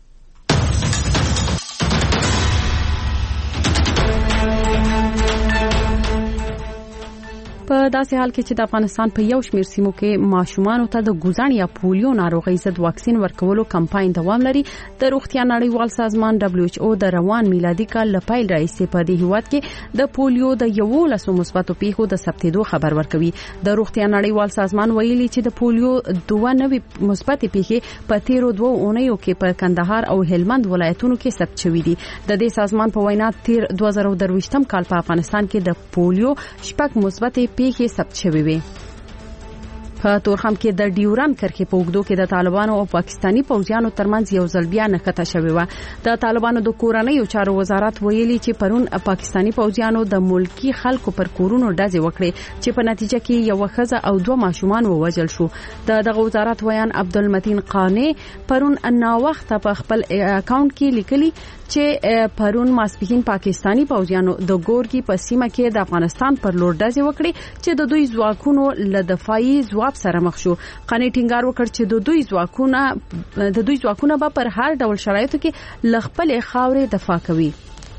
په داسې حال کې چې د افغانستان په یو شمېر سیمو کې ماشومان ته د ګوزڼ یا پولیو ناروغۍ ضد واکسین ورکولو کمپاین دوام لري. د روغتیا نړیوال سازمان WHO د روان میلادي کال له پیل راهیسې په دې هیواد کې د پولیو د 11 مثبتو پیښو د ثبتېدو خبر ورکوي. د روغتیا نړیوال سازمان ویلي چې د پولیو 92 مثبت پیښې په تیرو 2 اونیو کې په کندهار او هلمند ولایتونو کې ثبت شوې دي. د دې سازمان په وینا تیر 2023 کال په افغانستان کې د پولیو 6 مثبت پیښې ثبت شوې وي. په تورخم کې د ډیوران کرښې په اوږدو کې د طالبانو او پاکستاني پوځیانو ترمنځ یو ځل بیا نښته شوې وه. د طالبانو د کورنیو چارو وزارت ویلي چې پرون پاکستاني پوځیانو د ملکی خلکو پر کورونو ډزې وکړې چې په نتیجه کې یو ښځه او 2 ماشومان ووژل شو. دغه وزارت ویان عبدالمتین قانی پرون ناوخته په خپل اکاونټ کې لیکلي چې پرون ماسپښین پاکستاني پوځیانو د ګورګي په سیمه کې د افغانستان پر لور ډزې وکړې چې د دوی ځواکونو له دفاعي ځواب سره مخ شو. قانی ټینګار وکړ چې د دوی ځواکونه به پر هر ډول شرایطو کې ل خپل خاورې دفاع کوي.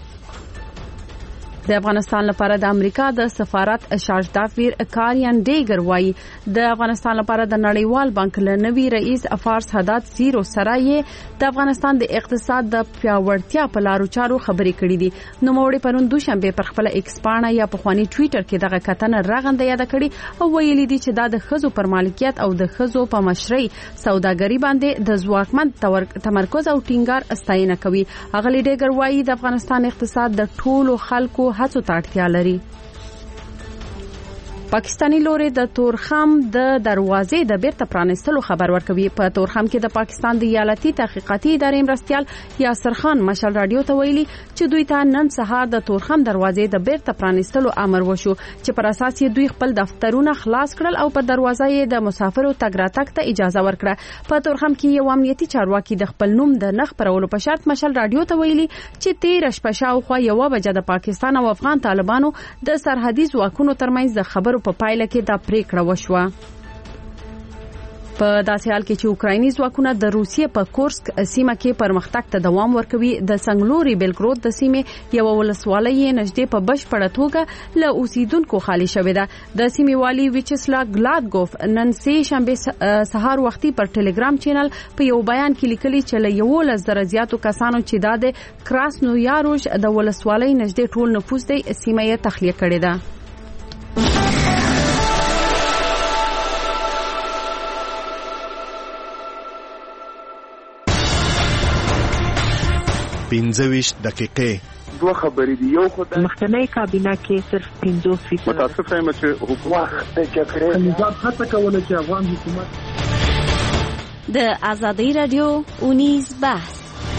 د افغانستان لپاره د امریکا د سفارت شاجدافیر کاریان ډیګر وایي د افغانستان لپاره د نړیوال بانک له نوي رئیس افارس حداد زیرو سره یې د افغانستان د اقتصاد د پیاوړتیا په لارو چارو خبرې کړې دي. نو موړي پرون دوشنبه پر خپل ایکس پاڼه یا په خواني ټوئیټر کې دغه کتنه راغنده یاد کړي او ویلي دي چې دا د خزو پر مالکیت او د خزو په مشرۍ سوداګری باندې د ځواکمن تمرکز او ټینګار استاینه کوي. اغلی ډیګر وایي د افغانستان اقتصاد د ټولو خلکو هڅو ته اړتیا لري. پاکستانی لوري د تورخم د دروازې د بیرته پرانستلو خبر ورکوي. په تورخم کې د پاکستان د ایالتي تحقیقاتي ادارې مرستيال یاسر خان مشال رادیو ته ویلي چې دوی ته نن سهار د تورخم دروازې د بیرته پرانستلو امر وشو چې پر اساس یې دوی خپل دفترونه خلاص کړل او په دروازه یې د مسافرو تګ راتګ ته اجازه ورکړه. په تورخم کې یو امنیتي چارواکي د خپل نوم د نخ پرولو په شرط مشال رادیو ته ویلي چې 13 شپه شاوخوا 1 بجه د پاکستان او افغان طالبانو د سرحدي ځواکونو ترمنځ د خبرو په پایله کې دا پریکړه وشوه. په داسې حال کې چې اوکرایني ځواکونه د روسیې په کورسک سیمه کې پرمختګ ته دوام ورکوي د سنګلوري بلګرود د سیمې یو ولسوالۍ نږدې په بشپړه توګه له اوسیدونکو خالی شوې ده. د سیمې والی ویچسلا ګلادګوف نن سه شنبه سهار وختي پر ټلګرام چینل په یو بیان کې لیکلي چې له 11,000 زیاتو کسانو چې د کراسنویاروش د ولسوالۍ نږدې ټول نفوس د سیمې یې تخلیه کړې ده. پنځويش دقیقې 2 خبرې دي. یو خدای مخکنی کابینه کې صرف 50% متاسفه یم چې حکومت د جګړې نظام هڅه کوله چې افغان حکومت د آزادۍ رادیو اونیز بحث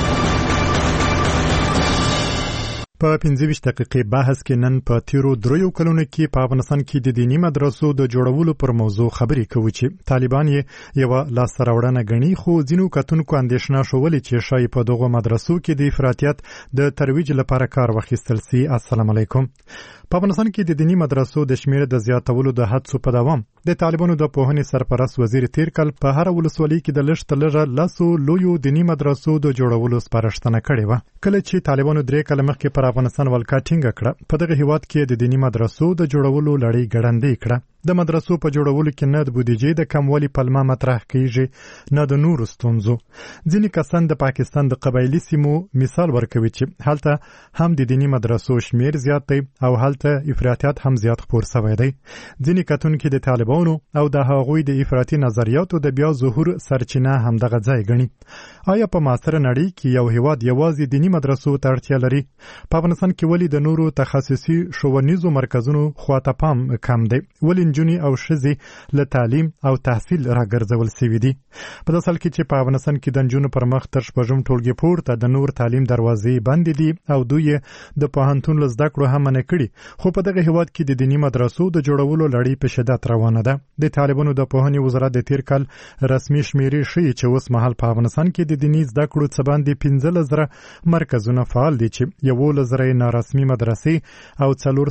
په 15 دقیقې بحث کې نن په تیرو 3 کلونو کې په افغانستان کې د دینی مدرسو د جوړولو پر موضوع خبرې کوي چې طالبان یې یو لاسته راوړنه غني خو ځینو کتونکو اندېښنه شولې چې شای په دغه مدرسو کې د افراطیت د ترویج لپاره کار واخیستل سي. السلام علیکم. په افغانستان کې د دینی مدرسو د شمیر د زیاتولو د هڅو په دوام د طالبانو د پوهنې سرپرست وزیر تیر کال په هر ولسوالۍ کې د لږ تر لږه لاسو لویو دینی مدرسو د جوړولو سپارښتنه کړې و. کله چې طالبانو 3 کال مخکې پر افغانستان ولکا ټینګه کړه په دغه هیواد کې د دینی مدرسو د جوړولو لړۍ ګړندې کړه. د مدرسو په جوړولو کې نه د بودیجې د کموالي پلمه مطرح کیږي نه د نورو ستونزو. ځینې کسان د پاکستان د قبایلی سیمو مثال ورکوي چې هلته هم د دینی مدرسو شمیر زیات دی او هلته افراطیت هم زیات خپور شوی دی. ځینې کتونکي د طالبانو او د هغوی د افراطي نظریاتو د بیا ظهور سرچینه هم دغه ځای ګڼي. آیا په معاصره نړۍ کې یو هیواد یوازې دینی مدرسو ته اړتیا لري؟ په افغانستان کې ولې د نورو تخصصي ښوونیزو مرکزونو خواته پام کم دی؟ ولې نجونې او ښځې له تعلیم او تحصیل راګرځول سوي دي؟ په داسې حال کې چې په افغانستان کې د نجونو پر مخ تر شپږم ټولګي پورته د نور تعلیم دروازې بندې دي او دوی د پوهنتون له زده کړو هم منع کړي، خو په دغه هیواد کې د دینی مدرسو د جوړولو لړۍ په شدت روانه ده. د طالبانو د پوهنې وزارت د تیر کال رسمي شمیرې ښیي چې اوس مهال په افغانستان کې د دیني زده کړو څه باندې 15,000 مرکزونه فعال دي چې 11,000 نارسمي مدرسې او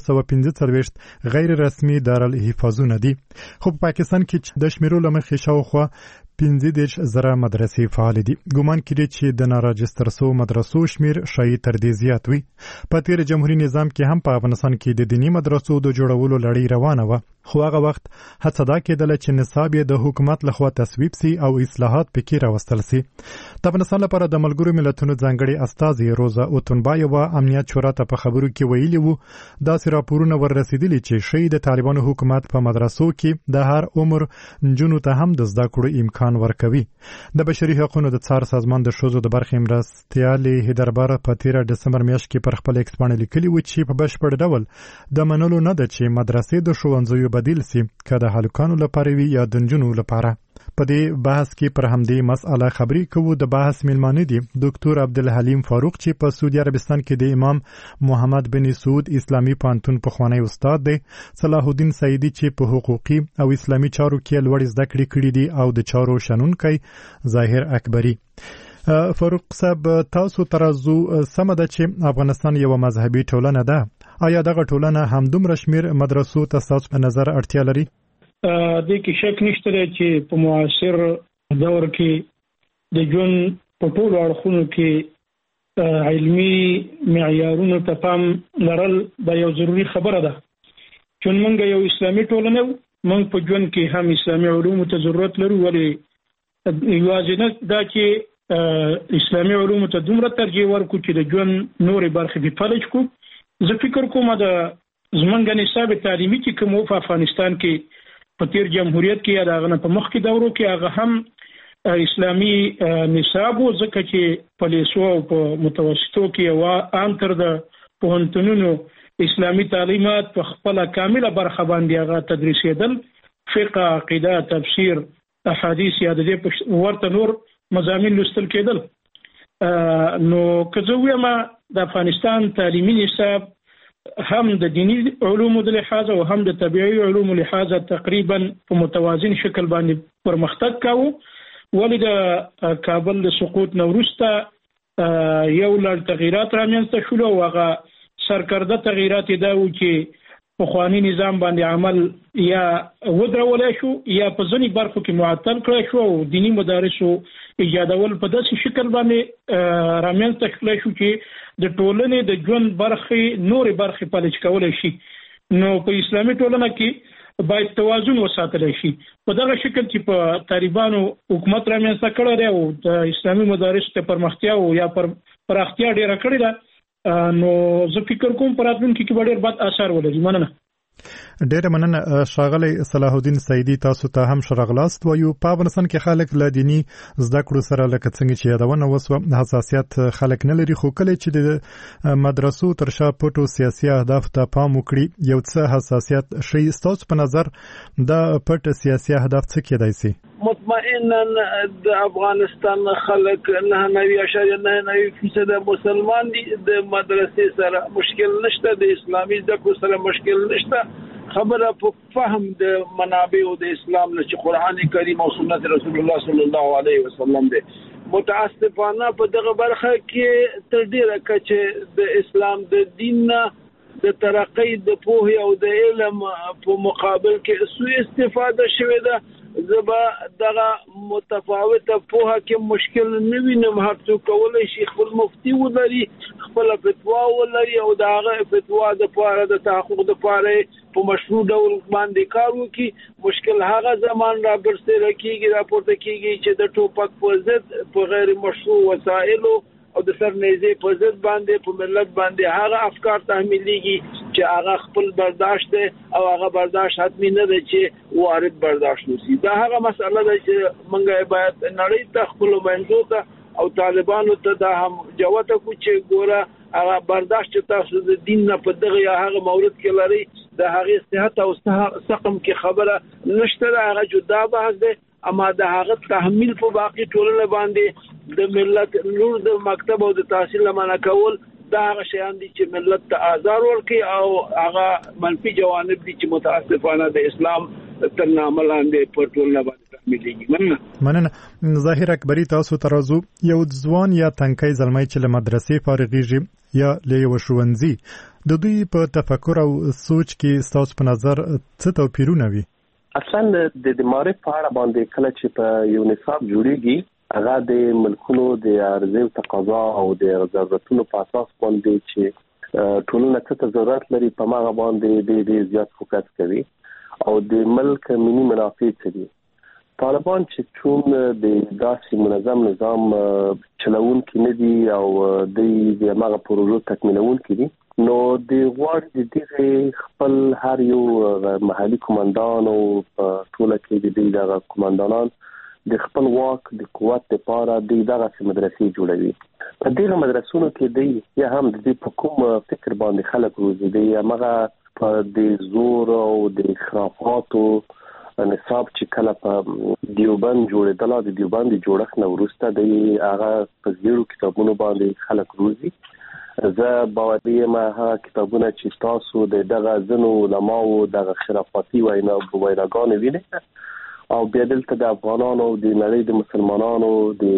445 غیر رسمي دارالحفاظونه دي. خو په پاکستان کې د شمیرو له مخې شاوخوا 15,000 مدرسې فعال دي. ګومان کړي چې د ناراجستر سو مدرسو شمیر شاید تر دې زیات وي. په تیر جمهوریت نظام کې هم په افغانستان کې د دینی مدرسو د جوړولو لړۍ روانه وه، خو هغه وخت هڅه دا کېدله چې نصاب یې د حکومت لخوا تصویب سي او اصلاحات پکې راوستل سي. د افغانستان لپاره د ملګرو ملتونو ځانګړي استازي روزا اوتونبایووا امنیت شورا ته په خبرو کې ویلي وو داسې راپورونه وررسېدلي چې ښیي د طالبانو حکومت په مدرسو کې د هر عمر نجونو ته هم د زده کړو امکان ورکوي. د بشري حقوقو د څار سازمان د ښځو د برخې مرستیال هیدربار په 13 ډسمبر میاشت کې پر خپل ایکس باندې لیکلي و چې په بشپړ ډول د منلو نه ده چې مدرسې د ښوونځیو بدیل سي، که د هلکانو لپاره وي یا د نجونو لپاره. په دې بحث کې پر همدې مسأله خبرې کوو. د بحث میلمانه دي ډاکټر عبدالحلیم فاروق چې په سعودي عربستان کې د امام محمد بن سعود اسلامي پوهنتون پخوانی استاد دی، صلاح الدین سعیدي چې په حقوقي او اسلامي چارو کې لوړ زده کړې کړې دي او د چارو شنونکی ظاهر اکبري. فاروق صاحب، تاسو ترازو سمه ده چې افغانستان یو مذهبي ټولنه ده. آیا دغه ټولنه همدومره شمیر مدرسو ته ستاسو په نظر اړتیا لري؟ د کې شک نشته چې په معاصر دور کې د ژوند په ټولو اړخونو کې علمي معیارونو ته پام لرل دا یو ضروري خبره ده. چې موږ یو اسلامي ټولنه موږ په ژوند کې هم اسلامي علومو ته ضرورت لرو، ولې یوازې نه دا چې اسلامي علومو ته دومره ترجیح ورکړو چې د ژوند نورې برخې به فلج کو. زه فکر کوم د زمونږ نصاب تعلیمي چې کوم په افغانستان کې په تیر جمهوریت کې یا دغه په مخ کې دورو کې هغه هم اسلامي نصاب و، ځکه چې په لیسو او په متوسطو کې او عام تر د پوهنتونونو اسلامي تعلیمات په خپل کامله برخه باندې هغه تدریسېدل، فقه، عقیده، تفسیر، احادیث یا د دې ورته نور مضامین لوستل کېدل. نو که زه وایم د افغانستان تعلیمي نصاب هم د دینی علومو د لحاظ او هم د طبيعي علومو لحاظ تقریبا په متوازن شکل باندې پرمختګ کاوه، ولې د کابل د سقوط نه وروسته یو لړ تغیرات رامنځته شول او هغه سرکرده تغیرات دا و چې پخوانی نظام باندې عمل یا ودرولای شو یا په ځینې برخو کې معطل کړی شو او دینی مدارسو ایجادول په داسې شکل باندې رامنځته کړی شو چې د ټولنې د ژوند برخې نورې برخې فلج کولای شي. نو په اسلامي ټولنه کې باید توازن وساتل شي. په دغه شکل چې په طالبانو حکومت رامنځته کړی دی او د اسلامي مدارسو ته پرمختیا او یا پراختیا ډیره کړې ده، نو زه فکر کوم په راتلونکي کې به ډېر بد اثر ولري. مننه. ډېر مننه ښاغلی صلاح الدین سعیدي، تاسو ته هم ښه راغلاست. وایو په افغانستان کې خلک له دیني زده کړو سره لکه څنګه چې یادونه وسوه حساسیت خلک نه لري، خو کله چې د مدرسو تر شا پټو سیاسي اهداف ته پام وکړي یو څه حساسیت شي. ستاسو په نظر دا پټ سیاسي اهداف څه کېدای شي؟ مطمئنا د افغانستان خلک 99.9% مسلمان دي. د مدرسې سره مشکل نشته، د اسلامي زده کړو سره مشکل نشته. خبره په فهم د منابع او د اسلام نه چې قرآن کریم او سنت رسول الله صلی الله علیه وسلم دی. متاسفانه په دغه برخه کې تر ډیره کچه د اسلام د دین نه د ترقی د پوهې او د علم په مقابل کې سوء استفاده شوې ده. زبا دغه متفاوته پوهه کې مشکل نه وینم. هر څوک کولای شي خپل مفتی ولري، خپل فتوا ولري او دغه فتوا د پاره د تحقق د پاره په مشروع ډول باندې کار وکړي. مشکل هغه زمان را برسېره کیږي راپورته کیږي چې د ټوپک په ضد په غیر مشروع وسایلو او د سرنیزې په ضد باندې په ملت باندې هغه افکار تحمیلېږي چې هغه خپل برداشت او هغه برداشت حتمی نه دی چې وارد برداشت وسی. دا هغه مسله ده چې موږ باید نړۍ ته خپل منځو ته او طالبانو ته دا هم جوته کو چې ګوره هغه برداشت تاسو د دین نه په دغه یا هغه مورد کې لري د هغه صحت او سقم کې خبره نشته. هغه جدا بحث ده، اما د هغه تحمیل په باقي ټولنه باندې د ملت نور د مکتب او د تحصیل لمنه کول دا هغه شیان دي چې ملت ته آزار ورکړي او هغه منفي جوانب دي چې متاسفانه د اسلام تر نامه لاندې پر ټولنه باندې تحمیلېږي. مننه. ظاهر اکبري، تاسو ترازو یو ځوان یا تنکي زلمی چې له مدرسې فارغېږي یا له یو ښوونځي، د دوی په تفکر او سوچ کې ستاسو په نظر څه توپیرونه وي؟ اصلا د معرف په اړه باندې کله چې په یو نصاب جوړیږي هغه د ملکونو د عرضې او تقاضا او د ضرورتونو په اساس باندې چې ټولنه څه ضرورت لري په هغه باندې د زیات فوکس کوي او د ملک ملي منافع څه دي. طالبان چې چون د داسې منظم نظام چلوونکي نه دي او د هغه پروژو تکمیلونکي دي، نو د غواړي د دې خپل هر یو محلي کمانډان او په ټوله کې د دغه کمانډانان د خپل واک د قوت لپاره د دغه مدرسې جوړوي. په دغه مدرسونو کې دی یا هم د په کوم فکر باندې خلک روزي دی هغه په د زور او د خرافاتو نصاب چې کله په دیوبند جوړېدل، د دیوبند جوړښت نه وروسته دی هغه په زیرو کتابونو باندې خلک روزي. زه باوري یم هغه کتابونه چې تاسو د دغه ځینو علماو دغه خرافاتي ویناګانې وینئ او بیا دلته د افغانانو د نړۍ د مسلمانانو د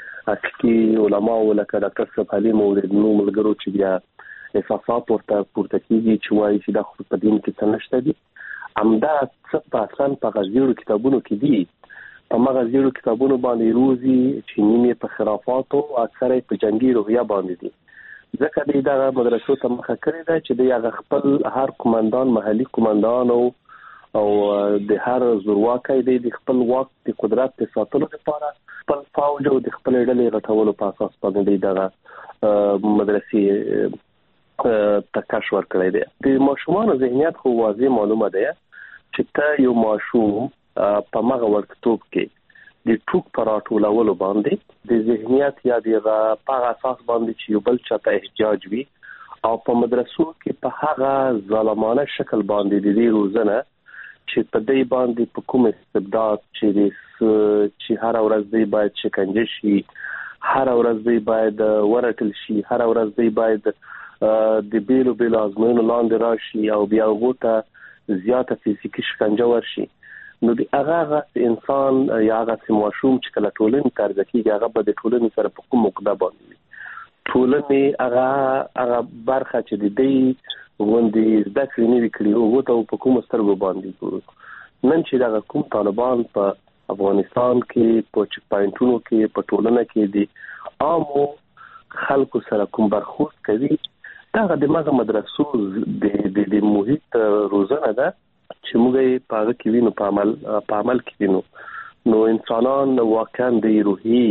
حقیقي علماو لکه ډاکټر صاحب حلیم او د نو ملګرو چې بیا احساسات ورته پورته کیږي چې وایي چې د خپل دین کې څه نشته دي. همدا څه په اصل په غزیرو کتابونو کې دي، په مغزیرو کتابونو باندې روزي چې نیمه په خرافاتو اکثره په جنگي روحیه باندې دي. ځکه دغه مدرسو ته مخه کړې ده چې د خپل هر کمانډان محلي کمانډان او د هر زورواکۍ د خپل واک د قدرت د ساتلو لپاره خپل فوج او د خپل ډلې غټولو په اساس باندې دغه مدرسې تکاش ورکړی دی. د ماشومانو ذهنیت خو واضح معلومه ده چې ته یو ماشوم په مغه ورکتوب کې د ټوک پر راټولولو باندې د ذهنیت یا د په اساس باندې چې یو بل چاته احتیاج وي او په مدرسو کې په هغه ظالمانه شکل باندې د دې روزنه چې په دې باندې په کوم استبداد چې هر ورځ دی باید شکنجه شي، هر ورځ دی باید ورټل شي، هر ورځ دی باید د بیلو ازموینو لاندې راشي او بیا غوته زیاته فزیکی شکنجه ورشي. نو د هغه انسان یا هغه ماشوم چې کله ټولنې ترځ کیږي هغه به د ټولنې سره په کوم موقع باندې ټولنې هغه برخه چې د دې غونډې زده کړې نه وکړي او ته په کوم سترګو باندې ګورو. نن چې دا کوم طالبان په افغانستان کې په چک پاینټونو کې په ټولنه کې دي عامو خلکو سره کوم برخورد کوي، دا د مغه مدرسو د محیط روزنه ده چې موږ په هغه کې وینو، په عمل کې وینو. نو انسانان واقعا د روحي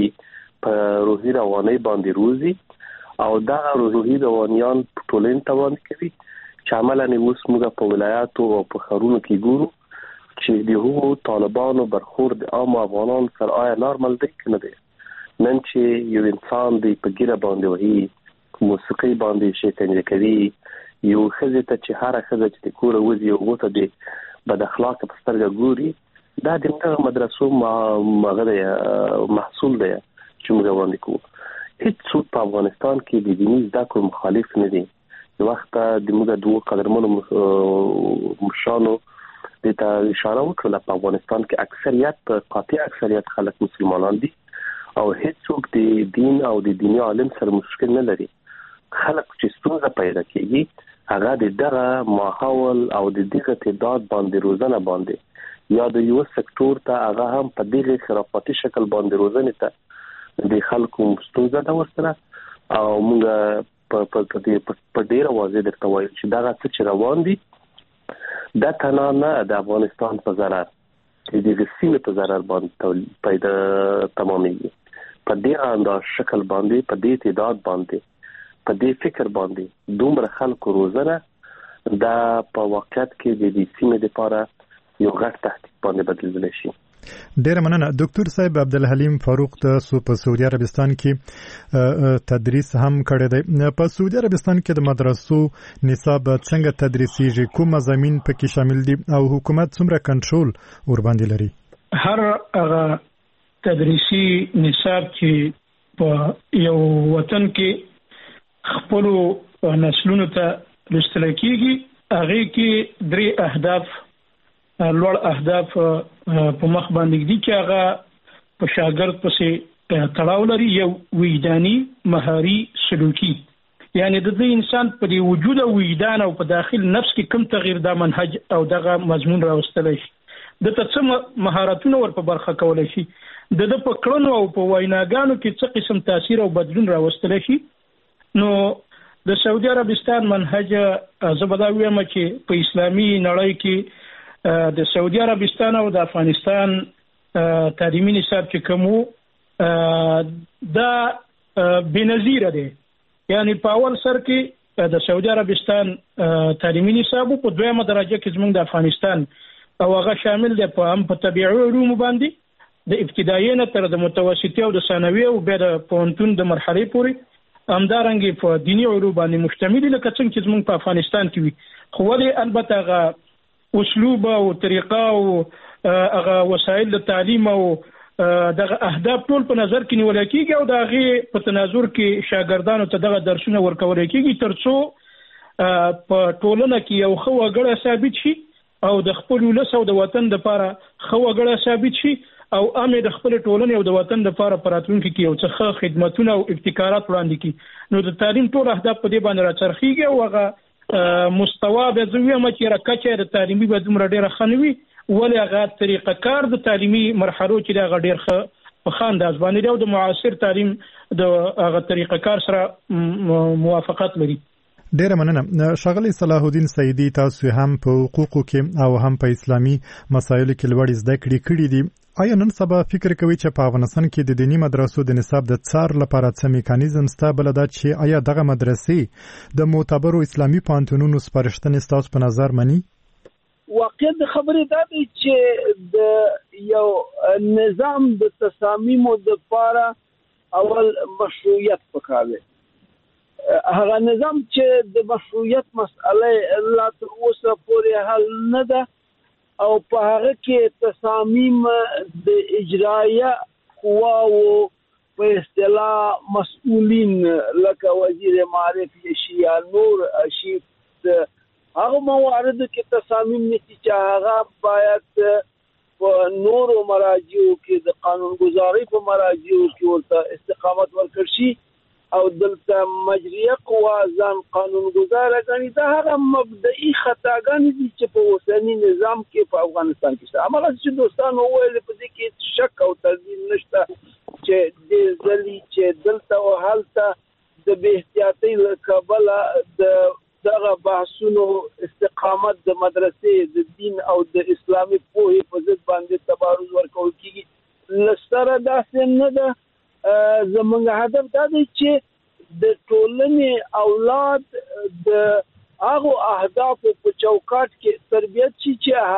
رواني باندې روزي او دا روحي روانيان ټولنې ته باندې کوي چې عملاً اوس موږ په ولایاتو او په ښارونو کې ګورو چې د هغو طالبانو برخورد عام افغانان سره آیا نارمل دی که نه دی. نن چې یو انسان دی په ګیره باندې وهي، موسیقي باندې شکنجه کوي، یو ښځې ته چې هره ښځه چې د کوره وځي او غوته د بد اخلاقه په سترګه ګوري، دا د دغه مدرسو محصول دی چې موږ وړاندې کوو. هیڅ په افغانستان کې د دیني زده کړو مخالف نه دي. د وخت د موږ دوه قدرمنو مشرانو د ته اشاره وکړه په افغانستان کې اکثریت قاطع اکثریت خلک مسلمانان دي او هیڅوک د دین او د دیني عالم سره مشکل نه لري. خلک چې ستونزه پیدا کیږي هغه د دغه ماحول او د دغه تعداد باندې روزنه باندې یا د یو سکتور ته هغه هم په دغه خرافاتي شکل باندې روزنه ته د خلکو ستونزه دا ورسره او موږ په ډیره واضح درته وایو چې دا څه چې روان دي دا تنها نه د افغانستان په ضرر د سیمې په ضرر باندې پیدا تمامېږي. په دې انداز شکل باندې، په دې تعداد باندې، په دې فکر باندې دومره خلکو روزنه دا په واقعیت کې د دې سیمې لپاره یو غټ تهدید باندې بدلیدلی شي. ډیر مننه ډاکټر صاحب. عبدالحلیم فاروق تاسو په سعودي عربستان کې تدریس هم کړی دی. په سعودي عربستان کې د مدرسو نصاب څنګه تدریسیږي؟ کوم مضامین پکې شامل دي او حکومت څومره کنټرول ور باندې لري؟ هر هغه تدریسي نصاب چې په یو وطن کې خپل نسلونو ته لوستل کېږي هغه کې 3 اهداف لوړ اهداف په مخ باندې دي چې هغه په شاګرد پسې تړاو لري. یو وجداني، مهاري، سلوکي، یعنی د دې انسان په وجود او وجدان او په داخل نفس کې کوم تغییر د منهج او دغه مضمون راوستلی شي. د څه مهارتونه ور په برخه کولای شي، د په کړنو او په ویناګانو کې څه قسم تاثیر او بدلون راوستلی شي. نو د سعودي عربستان منهج زبدا ویمه چې په اسلامي نړۍ کې د سعودي عربستان او د افغانستان تعلیمي نصاب چې کوم دا بنظیر دی. یعنی په اول سر کې د سعودي عربستان تعلیمي نصاب په دویمه درجه کې زموږ د افغانستان او هغه شامل دی په هم په طبيعي علوم باندې د ابتدایي نه تر د متوسطي او د ثانوي او بیا د پوهنتون د مرحلې پورې همدارنګه په دینی علوم باندې مشتمل لکه څنګه چې زموږ په افغانستان کې وي. خو ولې البته هغه اسلوب او طریقه او هغه وسایل د تعلیم او دغه اهداف ټول په نظر کې نیول کېږي او دغه په تناظر کې شاګردانو ته دغه درسونه ورکول کېږي ترڅو په ټولنه کې یو خو وګړه ثابت شي او د خپل ولس او د وطن لپاره خو وګړه ثابت شي او امه د خپل ټولنې او د وطن لپاره پراتونکو کې یو څه خدماتونه او ابتکارات وړاندې کړي. نو د تعلیم ټول اهداف په دې باندې راچرخيږي او هغه مستوا به زویه مچ رکچې د تعلیمي به دومره ډیره خنوي ولې هغه طریقه کار د تعلیمي مرحلو چې هغه ډیر په خانداز باندې او د معاصر تعلیم د هغه طریقه کار سره موافقت لري. ډیره مننه. ښاغلی صلاح الدین سیدی، تاسو هم په حقوقو کې او هم په اسلامي مسایلو کې لوړ زده کړې دي. آیا نن سبا فکر کوي چې په افغانستان کې د دینی مدرسو د نصاب د څار لپاره څه میکانیزم شته؟ بل دا چې آیا دغه مدرسې د معتبرو اسلامي پوهنتونونو سپارښتنې ستاسو په نظر مني؟ واقعیت د خبرې دا دی چې د یو نظام د تصامیمو د لپاره اول مشروعیت پکار دی. هغه نظام چې د مشروعیت مسئله لا تر اوسه پورې حل نه ده او په هغه کې تصامیم د اجرایه قواو په اصطلاح مسؤلین لکه وزیر معارف شي یا نور شي هغه موارد کې تصامیم نشي چې هغه باید په نورو مراجعو کې د قانونګذاري په مراجعو کې ورته استقامت ورکړي شي او دلته مجریه قوا ځان قانونګذار غني. دا هغه مبدئي خطاګانې دي چې په اوسنی نظام کې په افغانستان کې شته. هغه چې دوستانو وویل په دې کې شک او تردید نشته چې د ځلې چې دلته او حالته د بې احتیاطۍ له کبله دغه بحثونو استقامت د مدرسې د دین او د اسلامي پوهې په ضد باندې تبارز ورکول کېږي. لسره داسې نه ده. زمونږ هدف دا دی چې د ټولنې اولاد د هغه اهدافو په چوکاټ کې تربیت شي چې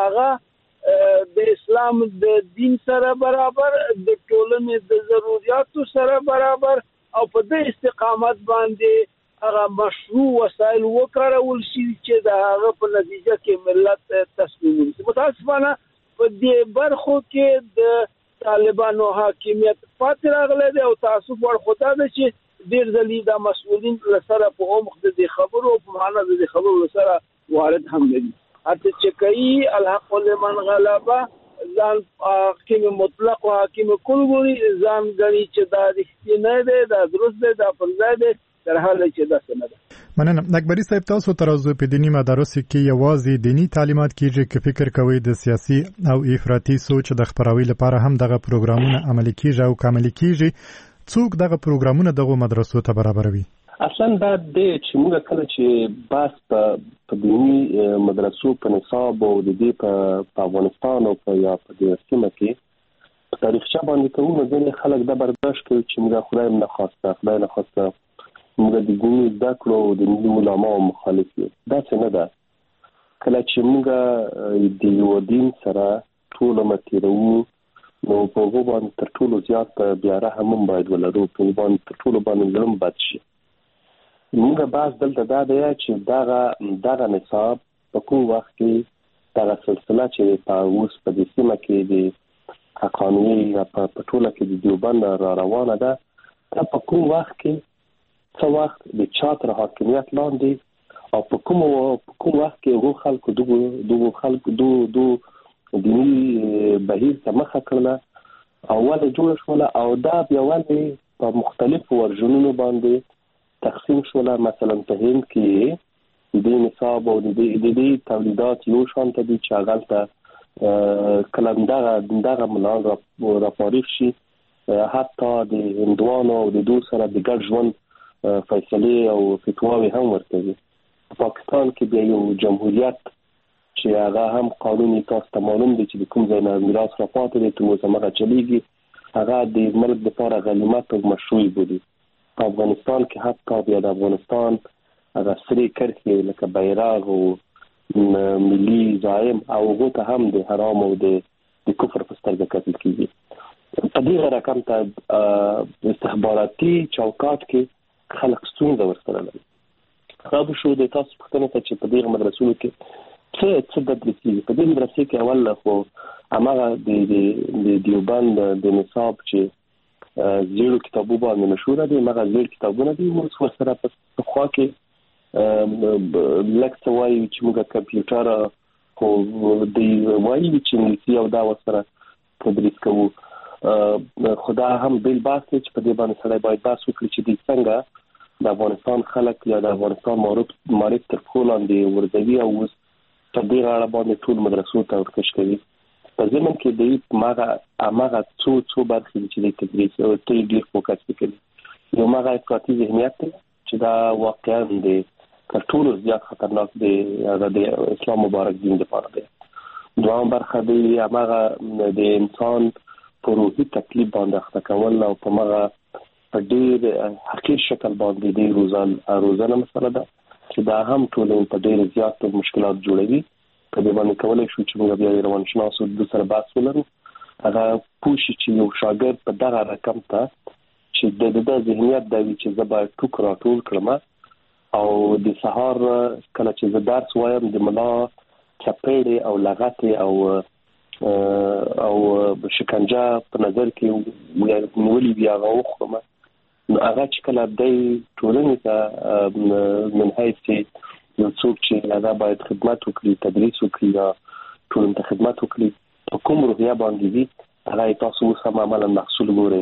هغه د اسلام د دین سره برابر، د ټولنې د ضرورتو سره برابر او په دې استقامت باندې هغه مشروع وسایل وکړول شي چې د هغه په نتیجه کې ملت تصمیم ونیسي. متاسفانه په دې برخو کې د طالبانو حاکمیت پاتې راغلی دی او تعصب ور خدا ده چې ډیر ځلې د مسؤلین لسره په عمق د خبرو په معنا د خبرو لسره وارد هم دي. حتی چې کوي الحق لمن غلبه ځان حاکم مطلق او حاکم کل ګوري ځان غني چې دا رښتینی دی، دا درست دی، دا فرض دی، در حال چې دا څه نه ده. مننه. اکبري صاحب، تاسو تر اوسه په دینی مدارسو کې یوازې دینی تعلیمات کیږي که فکر کوئ د سیاسي او افراطي سوچ د خپراوي لپاره هم دغه پروګرامونه عملي کیږي او کامل کیږي؟ څوک دغه پروګرامونه دغه مدرسو ته برابروي؟ اصلا دا د چې موږ کله چې بس په دینی مدرسو په نصاب او د دې په افغانستان او په یا په دې سیمه کې په تاریخچه باندې کوو نو ځینې خلک دا برداشت کوي چې موږ خدای نه خواسته موږ د دیني زده کړو او د دیني علماو مخالف یو. داسې نه ده. کله چې موږ د یو دین سره ټول متیرو نو په هغه باندې تر ټولو زیات بیا رحم هم باید ولرو، په باندې تر ټولو باندې زړه بد شي. موږ باز دلته دا دی چې دغه نصاب په کوم وخت کې دغه سلسله چې په اوس په دې سیمه کې د حقانیه یا په ټوله کې د دیوبند را روانه ده، دا په کوم وخت کې څه وخت د چا تر حاکمیت لاندې او په کوم وخت کې هغو خلکو دغو دیني بهیر ته مخه کړله او ولې جوړه شوله او دا بیا ولې په مختلفو ورژنونو باندې تقسیم شوله. مثلا په هند کې د نصاب او د دې تولیدات یو شان ته دي چې هغه کله دغه ملان راپاریخ شي، حتی د هندوانو او د دوی سره د ګډ ژوند فیصله او فتواوی هم ورکوي. په پاکستان کې بیا یو جمهوریت چې هغه هم قانوني تاسو ته معلوم دي چې کوم ځای نه میراث راپاتې دي ته اوس هغه چلیږي، هغه د ملک لپاره غنیمت او مشروع بودي. په افغانستان کې حتی بیا د افغانستان هغه سری کرښې لکه بیرغ او ملي زایم او هغو ته هم د حرام او د کفر په سترګه کتل کېږي. په دې رقم ته استخباراتي چوکاټ کې خلک ستونزه ورسره لري. خراب شو د تاسو پوښتنه ته چې په دې مدرسو کې څه بدل کېږي. په دې مدرسې کې اول خو هماغه د دیوبند د نصاب چې زیرو کتابو باندې مشهور دي، هغه زیر کتابونه دي. موږ ورسره په خوا کې لکه وایي چې موږ کمپیوټر خو د وایي چې انګلیسي او دا ورسره تدریس کوو. خدا هم بل بحث چې په دې باندې سړی باید بحث وکړي چې د څنګه د افغانستان خلک یا د افغانستان معرف تر پښو لاندې ورځوي او اوس په دې اړه باندې ټول مدرسو ته ورکش کوي. په ضمن کې د هغه څو برخې چې د تدریس او ته ډیر فوکس وکړي. یو هغه افراطي ذهنیت چې دا واقعا د تر ټولو زیات خطرناک دی د اسلام مبارک دین لپاره دی. دوام برخه دی هغه د انسان په روحي تکلیف باندې اخته کول او په هغه په ډیر حقیقي شکل باندې دی روزانه مسله ده چې دا هم ټول په ډیر زیات مشکلات جوړوي. په دې باندې کولای شو چې موږ بیا روانشناسو د سره بحث ولرو. هغه پوښي چې یو شاګرد په دغه رقم ته چې د ذهنیت د وی چې زبر ټوک راټول کړم او د سهار کله چې زه درس وایم د ملا چپېړې او لغته او شکنجه په نظر کې ولې بیا غوښم نو هغه چې کله د ټولنې ته من حیث یو څوک چې هغه باید خدمت وکړي، تدریس وکړي یا ټولنې ته خدمت وکړي په کوم روحیه باندې وي هغه تاسو سم عملا محصول ګورئ.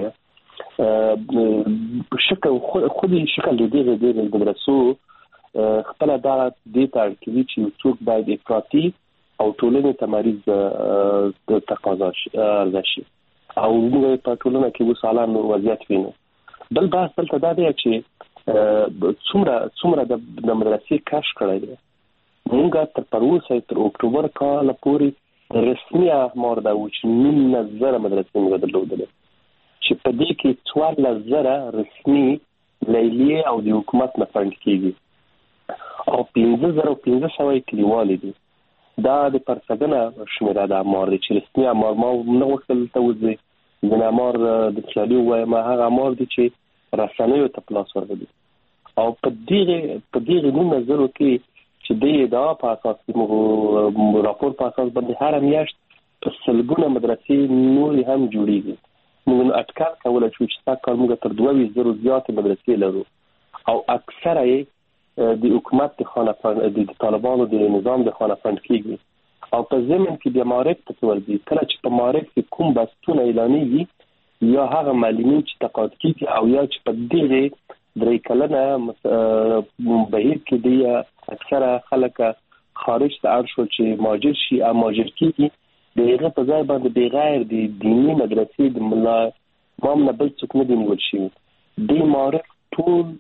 شکل خودي شکل دې مدرسو خپل دا دې تر کې چې څوک باید افراطي او ټولنې ته مریض د تقاضا شي او موږ په ټولنه کې وسالان وضعیت وینو. بل بحث دلته دا دی چې څومره د مدرسې کاش کړی دی. موږ تر پروسه تر اکتوبر کال پورې رسمي احمار دا و چې 19,000 مدرسې موږ درلودلې چې په دې کې 14,000 رسمي لیلیې او د حکومت نه فند کېږي او 15,500 کلیوالې دي. دا د پرڅګنه شمیره د احمار دی چې رسمي احمار ما نه غوښتل ته وځي د احمار د خیالي وایم هغه احمار دي چې رسنیو ته پلاس ورغلي او په دې 19,000 کې چې د دا په اساس راپور په اساس باندې هر میاشت په سلګونه مدرسې نور هم جوړیږي. موږ اټکل کولای شو چې تا کار موږ تر 22,000 زیات مدرسې لرو او اکثره د حکومت د خانه فند د طالبانو د نظام د خانه فند کېږي او په ضمن کې د معرف ته ورځي. کله چې په معرف کې کوم بحثونه اعلانېږي یا هغه معلمین چې تقاعد کیږي او یا چې په دې درې کلنه بهیر کې دی اکثره خلک خارج ته اړ شو چې مهاجر شي او مهاجر کیږي دغه په ځای باندې بغیر د دینی مدرسې د ملا امام نه بل څوک نه دی نیول شي. د معرف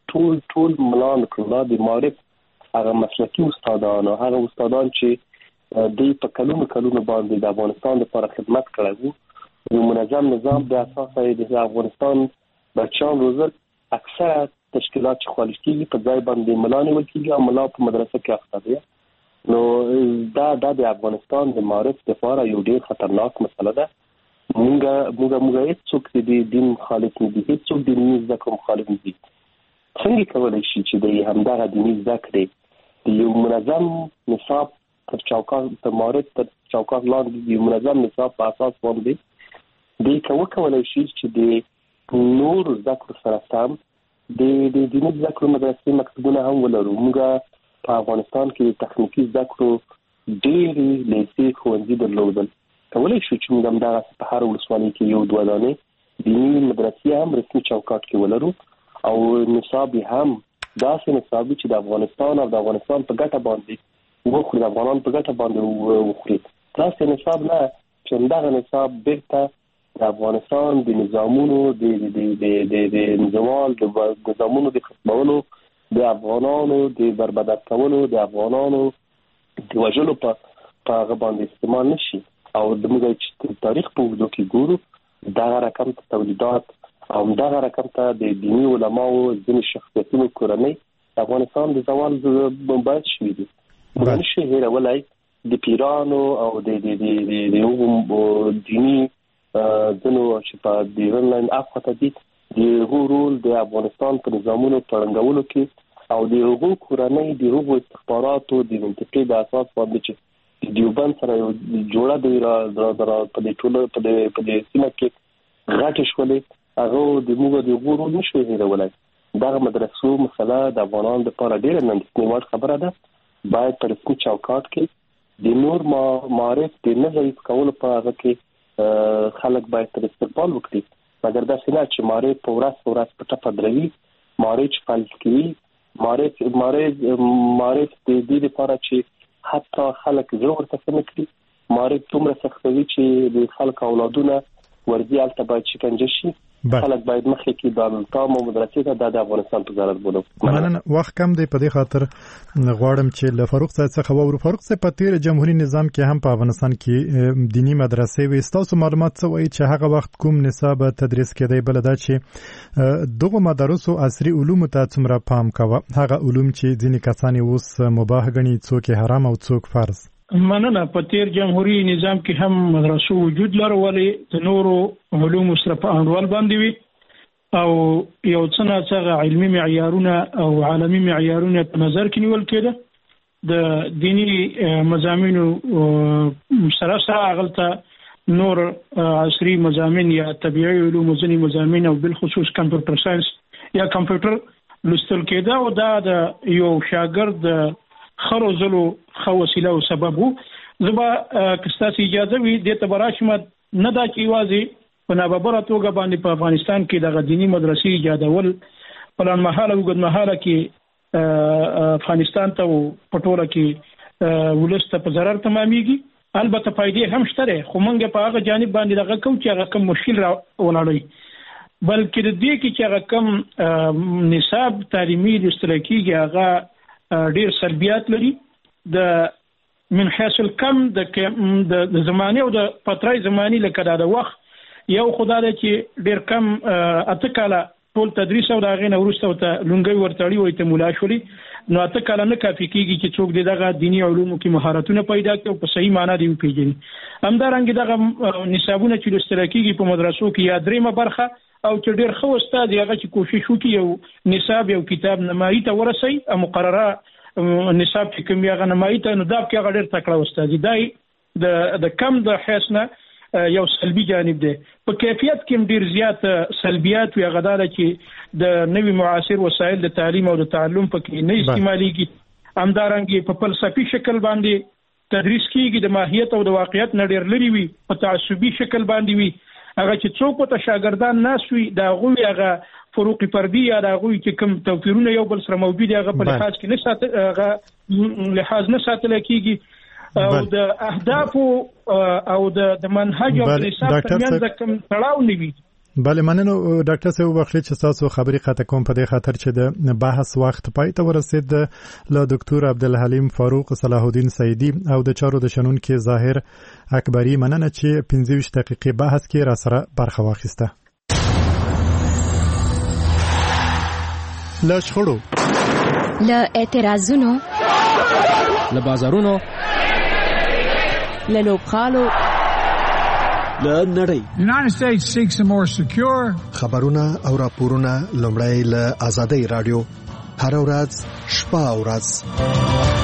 ټول ملان کړل د معرف هغه مسلکي استادان او هغه استادان چې د په کلونو باندې د افغانستان لپاره خدمت کړی یو منظم نظام د اساس د افغانستان بچان روزل اکثر تشکیلات چې خالصي په ځای باندې ملان ولکېږي او ملا په مدرسه کې اخته دي نو دا د افغانستان د معرف لپاره یو ډیر خطرناک مسله ده موږ هیڅوک د دین مخالف نه دي هیڅوک د دین ذکر مخالف نه دي څنګه کولای شي چې د همدغه دیني ذکر یو منظم نصاب تر چوکاټ معرف تر چوکاټ لاندې یو منظم نصاب په اساس باندې د کولای شي چې د نور ذکر سره سم د دیني ذکر مدرسې مکتبونه هم ولرو موږ په افغانستان کې تخنیکی ذکر ډېری لیسې ښوونځي درلودل کولای شو چې موږ همدغه په هر ولسوالۍ کې یو دوه دانې دیني مدرسې هم رسمي چوکاټ کې ولرو او نصاب هم داسې نصاب چې د افغانستان او د افغانستان په ګټه باندې وخوري د افغانان په ګټه باندې وخوري داسې نصاب نه چې همدغه نصاب بیرته د افغانستان د نظامونو د نزوال د نظامونو د ختمولو د افغانانو د بربادت کولو د افغانانو د وژلو په هغه باندې استعمال نشي او د موږ تاریخ په وګړو کې ګورو دا رقم تولیدات او دا رقم ته د دیني علماو ځینې شخصیتونو کورنۍ افغانستان د زوال باید شوي دي موږ نشو هیرولای د پیرانو او د دیني ځینو چې په دیرن لاین افغانستان دي د رول د افغانستان په نظامونو پرنګولو کې او د هغو کورنۍ د هغو استخباراتو د منطقې د اساس باندې چې دیوبند سره یو جوړه دی په دې ټوله په دې سیمه کې غټ شولې هغه د موږ د غوړو نشو هیرولای دا مدرسو مسله د افغانانو لپاره ډېر نندنیوال خبره ده باید په رسمي چوکاټ کې د نور معرف د نظر کولو په هغه کې خلک باید تر استقبال وکړي مګر دا څنګه چې معرف په ورځ په ټپه دروي معرف فلسفي معرف د دې لپاره چې حتی خلک زړه ورته سمکړي معرف تومره سختوي چې د خلک اولادونه ورځي البته باید شکنجه شي خلک باید مخکې کې د تام او مدرسې ته د افغانستان په ضرر بولو مننه وخت کم دی په دې خاطر غواړم چې له فاروق صاحب څخه وورو فاروق صاحب په تیر جمهوریت نظام کې هم په افغانستان کې دینی مدرسې وي تاسو معلومات څه وایي چې هغه وخت کوم نصاب تدریس کېدی بل دا چې دغه مدارسو عصري علوم ته څومره پام کاوه هغه علوم چې ځینې کسان اوس مباح ګڼي څوک حرام او څوک فرض مننه په تیر جمهوریت نظام کې هم مدرسو وجود لرولې د نورو علوم سره په انډول باندې وي او یو څه علمي معیارونه او عالمي معیارونه په نظر کې نیول کېده د دینی مضامینو سره غلطه نور عصري مضامین یا طبيعي علوم ځینې مضامین او بالخصوص کمپیوټر ساينس یا کمپیوټر لوستل کېده او دا د یو شاګرد خروزلو خو وسیله او سبب وو زبا کستاسي اجازه وي د تبراشمه نه دا چې واځي په ناببره توګه باندې په افغانستان کې د غديني مدرسې ایجادول پلان محاله وګد محاله کې افغانستان ته پټوله کې ولسته په ضرر تمامېږي البته فائدې هم شته خو مونږ په هغه جانب باندې دغه کوم چې هغه کوم مشکل را ولاړی بلکې د دې کې چې هغه کوم نصاب تعلیمي د اشتراکي هغه ډیر سلبیات لري د من حيث الكم د زمانه او د فترې زماني لکه د وخت یو خدای چې ډیر کم اتکاله ټول تدریس او دغه نورسته ته لونګي ورتړي وي ته مولا شولي نو اتکاله نه کافي کیږي چې څوک دغه دینی علومو کې مهارتونه پیدا کړي او په صحیح معنی دی پیژني همدارنګه دغه نصابونه چې اشتراکي په مدرسو کې یا دریمه برخه او چې ډیر خو استاد هغه چې کوشش وکړي یو نصاب یو کتاب نمایي ته ورسي او مقرره نصاب چې کوم یغه نمایي ته نو دا کې ډیر تکړه استاد دی د کم د حسنه یو سلبي جانب دی په کیفیت کې ډیر زیات سلبیات وي غداله چې د نوي معاصر وسایل د تعلیم او د تعلم پکې نه استعماليږي همدارنګه په فلسفي شکل باندې تدریس کیږي د ماهیت او د واقعیت نه ډیر لري وي په تعصبي شکل باندې وي هغه چې څوک ته شاګردان ناسوي دا غوي هغه فروق فردي یا دا غوي چې کوم توپیرونه یو بل سره موجود هغه په لحاظ کې نه ساتل هغه لحاظ نه ساتل کیږي او د اهداف او د منهج او نصاب ترمنځ کوم تړاو نه وي بله مننه ډاکټر صاحب وبخښئ چې تاسو خبرې قطع کوم په دې خاطر چې د بحث وخت پای ته ورسید. له ډاکټر عبدالحلیم فاروق صلاح الدین سعیدی او د چارو د شنونکو ظاهر اکبری مننه چې 15 دقیقې بحث کې را سره برخه واخیسته. له شخړو، له اعتراضونو، له بازارونو، له لوبغالو، له نړۍ. United States seeks a more secure. خبرونه او راپورونه لومړی له آزادۍ رادیو هر ورځ شپه او ورځ